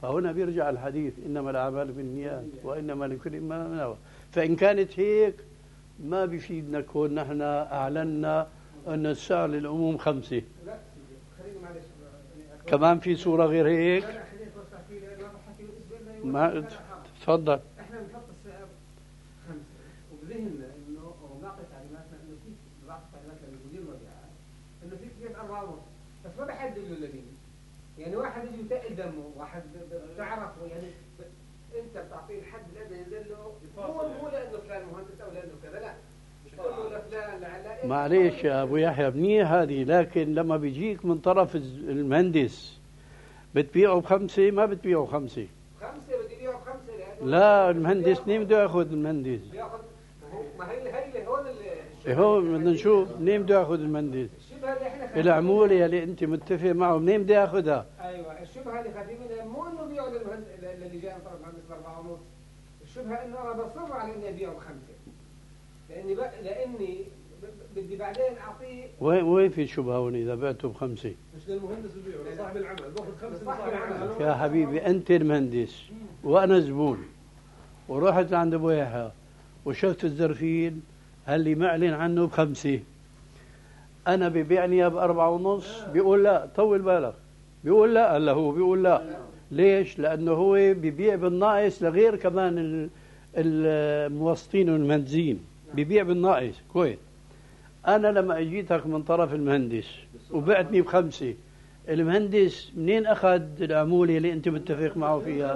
S2: فهنا بيرجع الحديث إنما الأعمال بالنيات وإنما لكل ما نوى. فإن كانت هيك ما بيفيدنا كون نحن أعلنا أن السعر للعموم خمسة.
S4: لا خليني معلش
S2: كمان في صورة غير هيك؟
S4: لا لا خليني توسع فيه لأنه هذا حكي بالنسبة لنا
S2: ما تفضل.
S4: احنا بنحط السعر خمسة وبذهننا انه ونعطي تعليماتنا انه في بعض التعليمات للمدير المبيعات انه في كيف اربعة ونص بس ما بحدد له الذين يعني واحد يجي يتقل دمه واحد بتعرف يعني انت بتعطيه الحد الادنى ينزل له مو مو لانه فلان مهندس او لانه كذا لا مش تقول له لفلان لعلان
S2: معليش يا أبو يحيى منيح هذه، لكن لما بيجيك من طرف المهندس بتبيعه بخمسة ما بتبيعه خمسة.
S4: خمسة بدي بيعه بخمسة لأنه
S2: لا المهندس منين بده ياخذ المهندس؟
S4: بياخذ ما هي هي اللي هون
S2: إيه هو بدنا نشوف منين بده ياخذ المهندس؟
S4: الشبهة اللي احنا
S2: العمولة اللي أنت متفق معه منين بده ياخذها؟
S4: ايوه الشبهة اللي خايفين منها مو انه بيعوا للمهندس اللي جاي من طرف المهندس بأربعة ونص، الشبهة انه انا بصر على اني ابيعه بخمسة لاني ب... لاني ب... بدي بعدين اعطيه.
S2: وين وين في شبهة هون إذا بعته بخمسة؟
S3: مش للمهندس ببيعه لصاحب العمل، باخذ خمسة
S4: صاحب العمل.
S2: يا حبيبي أنت المهندس وأنا زبون ورحت لعند أبو يحيى وشفت الزرفيل اللي معلن عنه بخمسة، أنا ببيعني بأربعة ونص بيقول لا طول بالك، بيقول لا هلا هو بيقول لا. ليش؟ لأنه هو بيبيع بالناقص لغير كمان الموسطين والمهندسين، بيبيع بالناقص كويس. أنا لما أجيتك من طرف المهندس وبعتني بخمسة، المهندس منين أخذ العمولة اللي أنت متفق معه فيها؟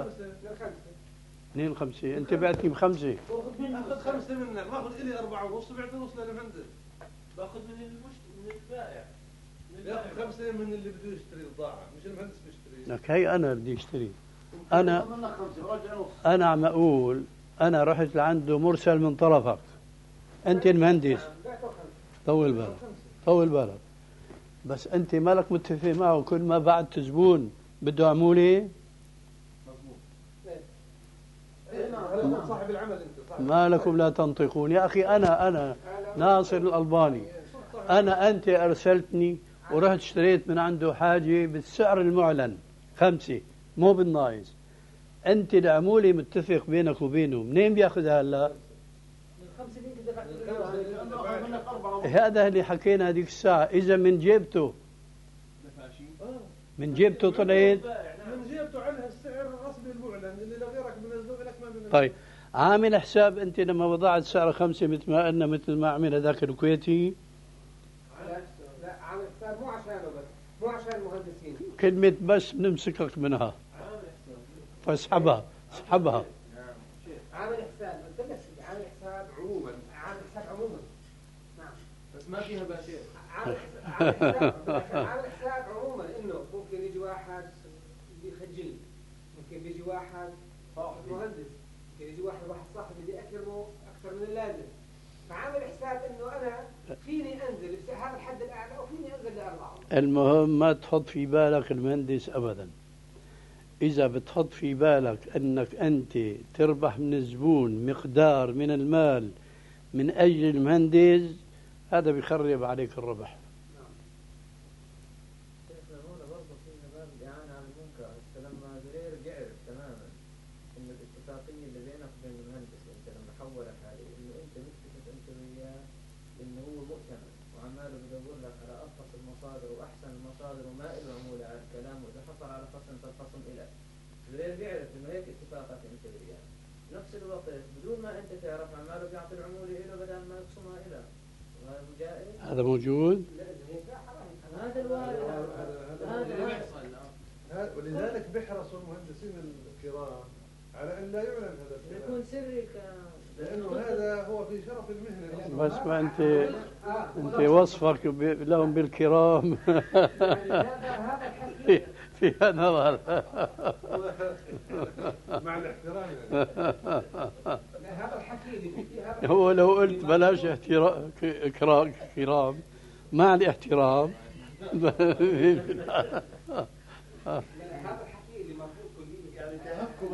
S2: منين خمسة؟ أنت بعتني بخمسة.
S3: باخذ خمسة منك، باخذ إلي أربعة ونص وبعطي نص للمهندس.
S5: باخذ من المشت... من البائع
S3: ياخذ خمسة من اللي بده يشتري البضاعة، مش المهندس بيشتري.
S2: لك هي أنا بدي أشتري. أنا أنا عم أقول أنا رحت لعنده مرسل من طرفك، أنت المهندس. طول بالك طول بالك بس أنت مالك متفق معه كل ما بعد زبون بده عمولة؟
S3: صاحب العمل أنت صاحب
S2: ما لكم لا تنطقون يا أخي. أنا أنا ناصر الألباني، أنا أنت أرسلتني ورحت اشتريت من عنده حاجة بالسعر المعلن خمسة مو بالناقص، أنت العمولة متفق بينك وبينه، منين بياخذها هلا؟
S7: الخمسة اللي انت دفعت
S2: هذا اللي حكينا هذيك الساعة. إذا من جيبته من جيبته طلعت
S3: من جيبته عليها السعر الرسمي المعلن اللي لغيرك بنزلوه لك ما بنزلوه.
S2: طيب عامل حساب أنت لما وضعت سعر خمسة مثل ما قلنا مثل ما عمل هذاك الكويتي؟
S4: لا عامل حساب مو عشانه بس مو عشان المهندسين.
S2: كلمة بس بنمسكك منها فاسحبها اسحبها.
S4: عامل حساب قلت لك عامل حساب
S3: عموما
S4: عامل حساب عموما. نعم
S3: بس ما فيها باشير.
S4: عامل حساب عامل حساب عموما انه ممكن يجي واحد بيخجل، ممكن بيجي واحد مهندس، ممكن يجي واحد واحد صاحبي بدي اكرمه اكثر من اللازم، فعامل حساب انه انا فيني انزل هذا الحد الاعلى وفيني انزل لاربعه.
S2: المهم ما تحط في بالك المهندس ابدا. اذا بتحط في بالك انك انت تربح من الزبون مقدار من المال من اجل المهندس، هذا بيخرب عليك الربح.
S5: شيخنا هنا برضه في باب الإعانة على المنكر. لما زرير قعر تماما إنه الاتفاقية اللي بينك وبين المهندس أنت لما حولك عليه إنه أنت متفق أنت وياه إنه هو مؤتمن وعماله بدور لك على أرخص المصادر وأحسن المصادر وما له عمولة على الكلام، وإذا حصل على خصم فالخصم إلك. زرير بيعرف إنه هيك اتفاقك أنت وياه، نفس الوقت بدون ما أنت تعرف عماله بيعطي العمولة له بدل ما يقسمها إلك. وهذا جائز؟
S2: هذا موجود؟
S5: هذا الوارد هذا
S3: هذا ولذلك بيحرصوا المهندسين الكرام على ان لا يعلن هذا الكلام،
S5: يكون سري الكلام
S3: لانه هذا هو في شرف المهنه.
S2: بس ما انت انت وصفك ب- لهم بالكرام في فيها نظر.
S3: مع الاحترام يعني.
S4: هذا الحكي اللي فيه هذا
S2: هو لو قلت بلاش احترام كرام كرام مع الاحترام
S4: هذا الحكي اللي المفروض كلية يعني
S3: تهكم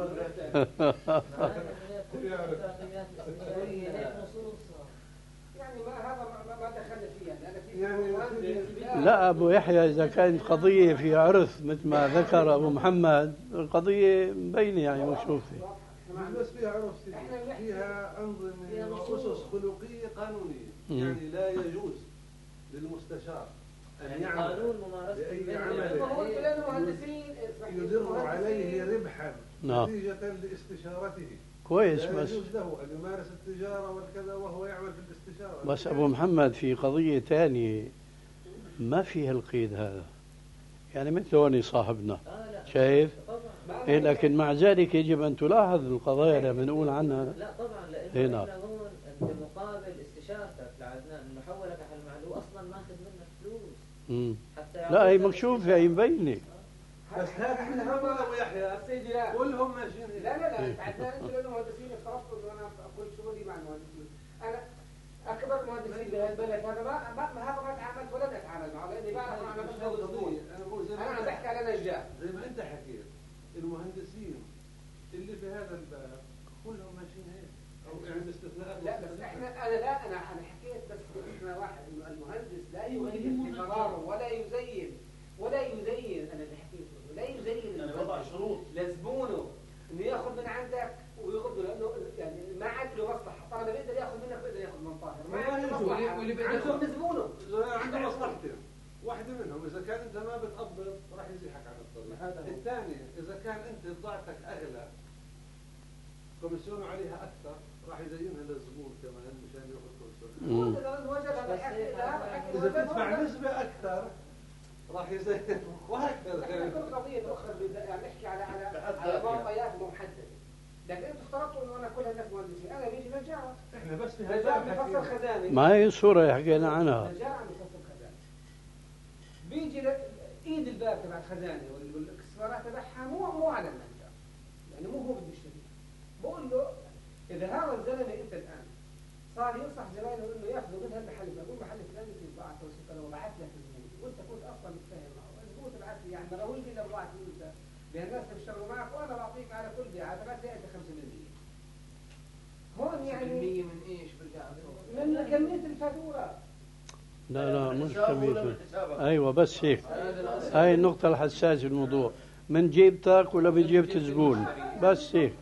S4: يعني ما هذا ما ما دخلنا فيها لأن في
S3: يعني
S4: مهندس
S2: لا أبو يحيى يحيى إذا كانت قضية في عرف مثل ما ذكر أبو محمد قضية مبينة يعني مكشوفة.
S3: مش بس فيها عرف سيدي، فيها أنظمة وأسس خلقية قانونية. يعني لا يجوز للمستشار أن يعمل بأي عمل يدر عليه ربحا نتيجة لاستشارته.
S2: كويس،
S3: لا
S2: بس
S3: يجوز له أن يمارس التجارة والكذا وهو يعمل في الاستشارة.
S2: بس أبو محمد في قضية ثانية ما فيها القيد هذا، يعني مثل هوني صاحبنا شايف إيه، لكن مع ذلك يجب أن تلاحظ القضايا اللي بنقول عنها.
S5: لا طبعا، لأنه
S2: هنا
S5: هون أنت مقابل استشارتك لعدنان إنه حولك على المعلوم أصلا ماخذ منك فلوس.
S2: مم.
S5: حتى
S2: لا هي مكشوفة، هي مبينة.
S3: بس هذا من هم أبو يحيى
S4: سيدي لا
S3: كلهم ماشيين.
S4: لا لا لا عدنان انتوا لانه مهندسين افترضتوا انه انا اقول شغلي مع المهندسين. انا اكبر مهندسين بهالبلد هذا ما ما هذا ما تعاملت ولا اتعامل معه لاني بعرف انه انا بشتغل زبون. انا عم بحكي على نجار
S3: زي ما انت حكيت. المهندسين اللي في هذا الباب كلهم ماشيين هيك او يعني باستثناء.
S4: لا بس احنا انا لا انا انا حكيت بس احنا واحد انه المهندس لا يغير في قراره ولا يزين ولا يزين. انا اللي حكيته لا يزين
S7: يعني وضع شروط
S4: لزبونه انه ياخذ من عندك ويغض لانه يعني ما عاد له مصلحه. طالما بيقدر ياخذ منك بيقدر ياخذ من طاهر ما عنده مصلحه واللي بيقدر من زبونه
S3: عنده مصلحتين. واحدة منهم إذا كان أنت ما بتقبض راح يزيحك عن الطريق. الثاني إذا كان أنت بضاعتك أغلى كوميسيونه عليها أكثر راح يزينها للزبون كمان مشان ياخذ كوميسيون. إذا بتدفع نسبة أكثر راح يزين وهكذا.
S4: يعني كل قضية أخرى يعني نحكي على على على معطيات محددة. لكن أنتم افترضتوا إنه أنا كل الناس مهندسين، أنا بيجي نجار.
S3: إحنا بس في
S4: نجار بفصل خزانة.
S2: ما هي الصورة اللي حكينا عنها.
S4: نجار عم بفصل خزانة. بيجي إيد الباب تبع الخزانة والإكسسوارات تبعها مو مو على النجار. يعني مو هو بده يشتريها. بقول له إذا هذا الزلمة أنت الآن صار ينصح زمايله إنه ياخذوا من هالمحل، بقول محل فلاني في بضاعة توصيل لو بعث لك الزبون وأنت كنت أصلا متفاهم معه، الزبون تبعث لي يعني ما راهوش إلا بضاعة أنت لأن الناس اللي بيشتغلوا معك وأنا بعطيك على كل بيعة تبعث لي أنت خمسة بالمية. هون يعني
S6: من ايش برجع
S4: من كمية الفاتورة.
S2: لا لا مش كمية. أيوة بس هيك، هاي النقطة الحساسة في الموضوع، من جيبتك ولا بجيبة الزبون، بس هيك.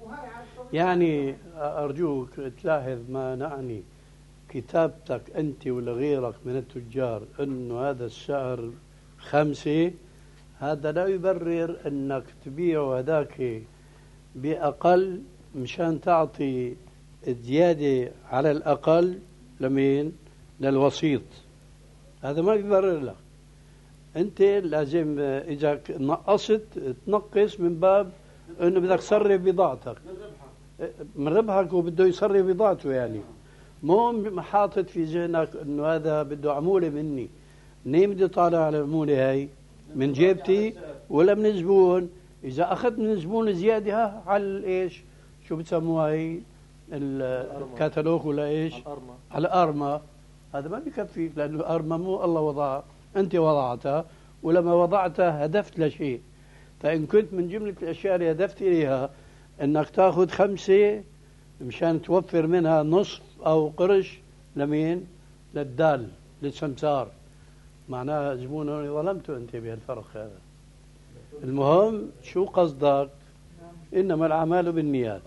S2: يعني أرجوك تلاحظ ما نعني كتابتك أنت ولا غيرك من التجار أنه هذا السعر خمسة، هذا لا يبرر أنك تبيعه هذاك بأقل مشان تعطي زيادة على الأقل لمين؟ للوسيط. هذا ما يبرر لك. أنت لازم إذا نقصت تنقص من باب أنه بدك تصرف بضاعتك من ربحك وبده يصرف بضاعته، يعني مو حاطط في ذهنك أنه هذا بده عمولة مني. منين بدي طالع على العمولة هاي؟ من جيبتي ولا من الزبون؟ إذا أخذت من الزبون زيادة على إيش؟ شو بتسموها هي؟ الكتالوج ولا إيش؟ على الأرمى. هذا ما بيكفيك لأنه الأرمى مو الله وضعها، أنت وضعتها، ولما وضعتها هدفت لشيء. فإن كنت من جملة الأشياء اللي هدفت إليها أنك تأخذ خمسة مشان توفر منها نصف أو قرش لمين؟ للدال للسمسار، معناها زبونه ظلمته أنت بهالفرق هذا. المهم شو قصدك؟ إنما الأعمال بالنيات.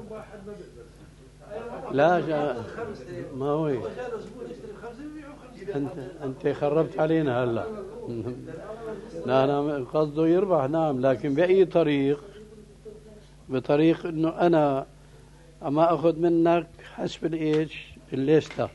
S2: لا جا ما هو أنت أنت خربت علينا هلا. لا أنا قصده يربح نعم، لكن بأي طريق؟ بطريق إنه أنا أما أخذ منك حسب الإيش الليستة،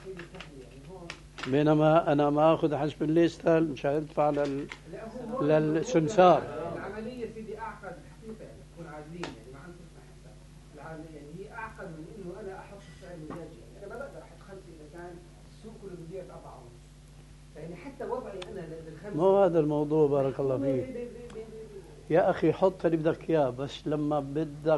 S2: بينما أنا ما أخذ حسب الليستة مش هدفع لل للسمسار.
S4: العملية سيدي أعقد حقيقة يعني تكون عادلين يعني ما عم تسمع حساب. العملية يعني هي أعقد من إنه أنا أحط السعر مزاجي، يعني أنا ما بقدر أحط خمسة إذا كان السوق كله بده أربعة ونص. يعني حتى وضعي أنا للخمسة.
S2: مو هذا الموضوع بارك الله فيك. يا أخي حط اللي بدك إياه، بس لما بدك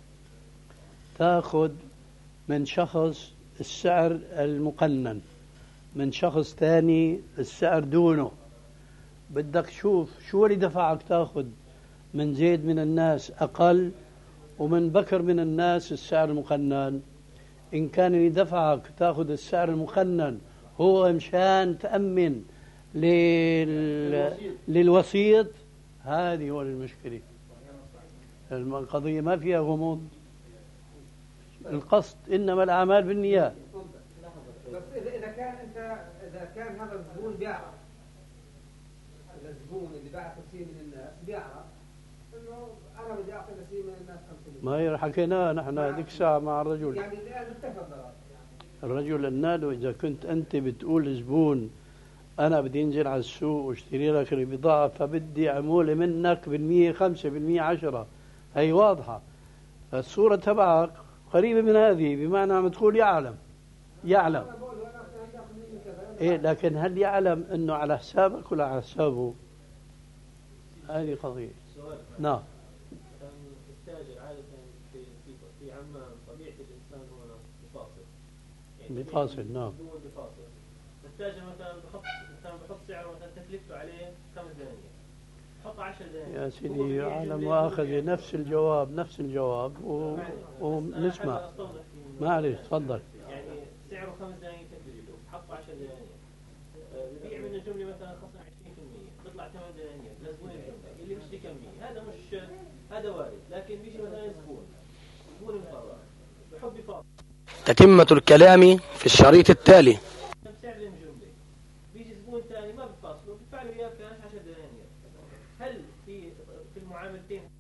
S2: تاخذ من شخص السعر المقنن من شخص ثاني السعر دونه، بدك شوف شو اللي دفعك تاخذ من زيد من الناس أقل ومن بكر من الناس السعر المقنن. إن كان اللي دفعك تاخذ السعر المقنن هو مشان تأمن لل... للوسيط، هذه هو المشكلة. القضية ما فيها غموض، القصد إنما الأعمال بالنيات.
S4: بس إذا إذا كان أنت إذا كان هذا الزبون بيعرف، الزبون اللي باع نصيب من الناس بيعرف إنه أنا بدي أعطي نصيب من الناس خمسين.
S2: ما هي حكيناها نحن هذيك الساعة مع الرجل.
S4: يعني نتفق ضرر.
S2: الرجل قلنا له إذا كنت أنت بتقول زبون أنا بدي أنزل على السوق واشتري لك البضاعة فبدي عمولة منك بالمية، خمسة بالمية، عشرة، هي واضحة. الصورة تبعك قريبة من هذه، بمعنى عم تقول يعلم يعلم إيه، لكن هل يعلم أنه على حسابك ولا على حسابه؟ هذه قضية. نعم.
S8: التاجر عادة في في في عمان طبيعة الإنسان هو بفاصل. يعني
S2: بفاصل. نعم.
S8: بفاصل. التاجر مثلا بحط مثلا بحط سعره مثلا تكلفته عليه خمس دنانير. حط عشر دنانير.
S2: يا سيدي على مؤاخذة نفس الجواب نفس الجواب و... ونسمع. معلش تفضل.
S8: يعني سعره خمس دنانير تكلفته، حط عشر دنانير. ببيع من الجملة مثلا خصم عشرين بالمية، بيطلع ثمان دنانير لزبون الجملة اللي بيشتري كمية. هذا مش هذا وارد، لكن بيجي مثلا زبون زبون مقرر بحب يفاضل.
S1: تتمة الكلام في الشريط التالي.
S8: سعر الجملة بيجي زبون ثاني ما بفاصله، بيدفع له اياه كاش عشر دنانير. هل في في المعاملتين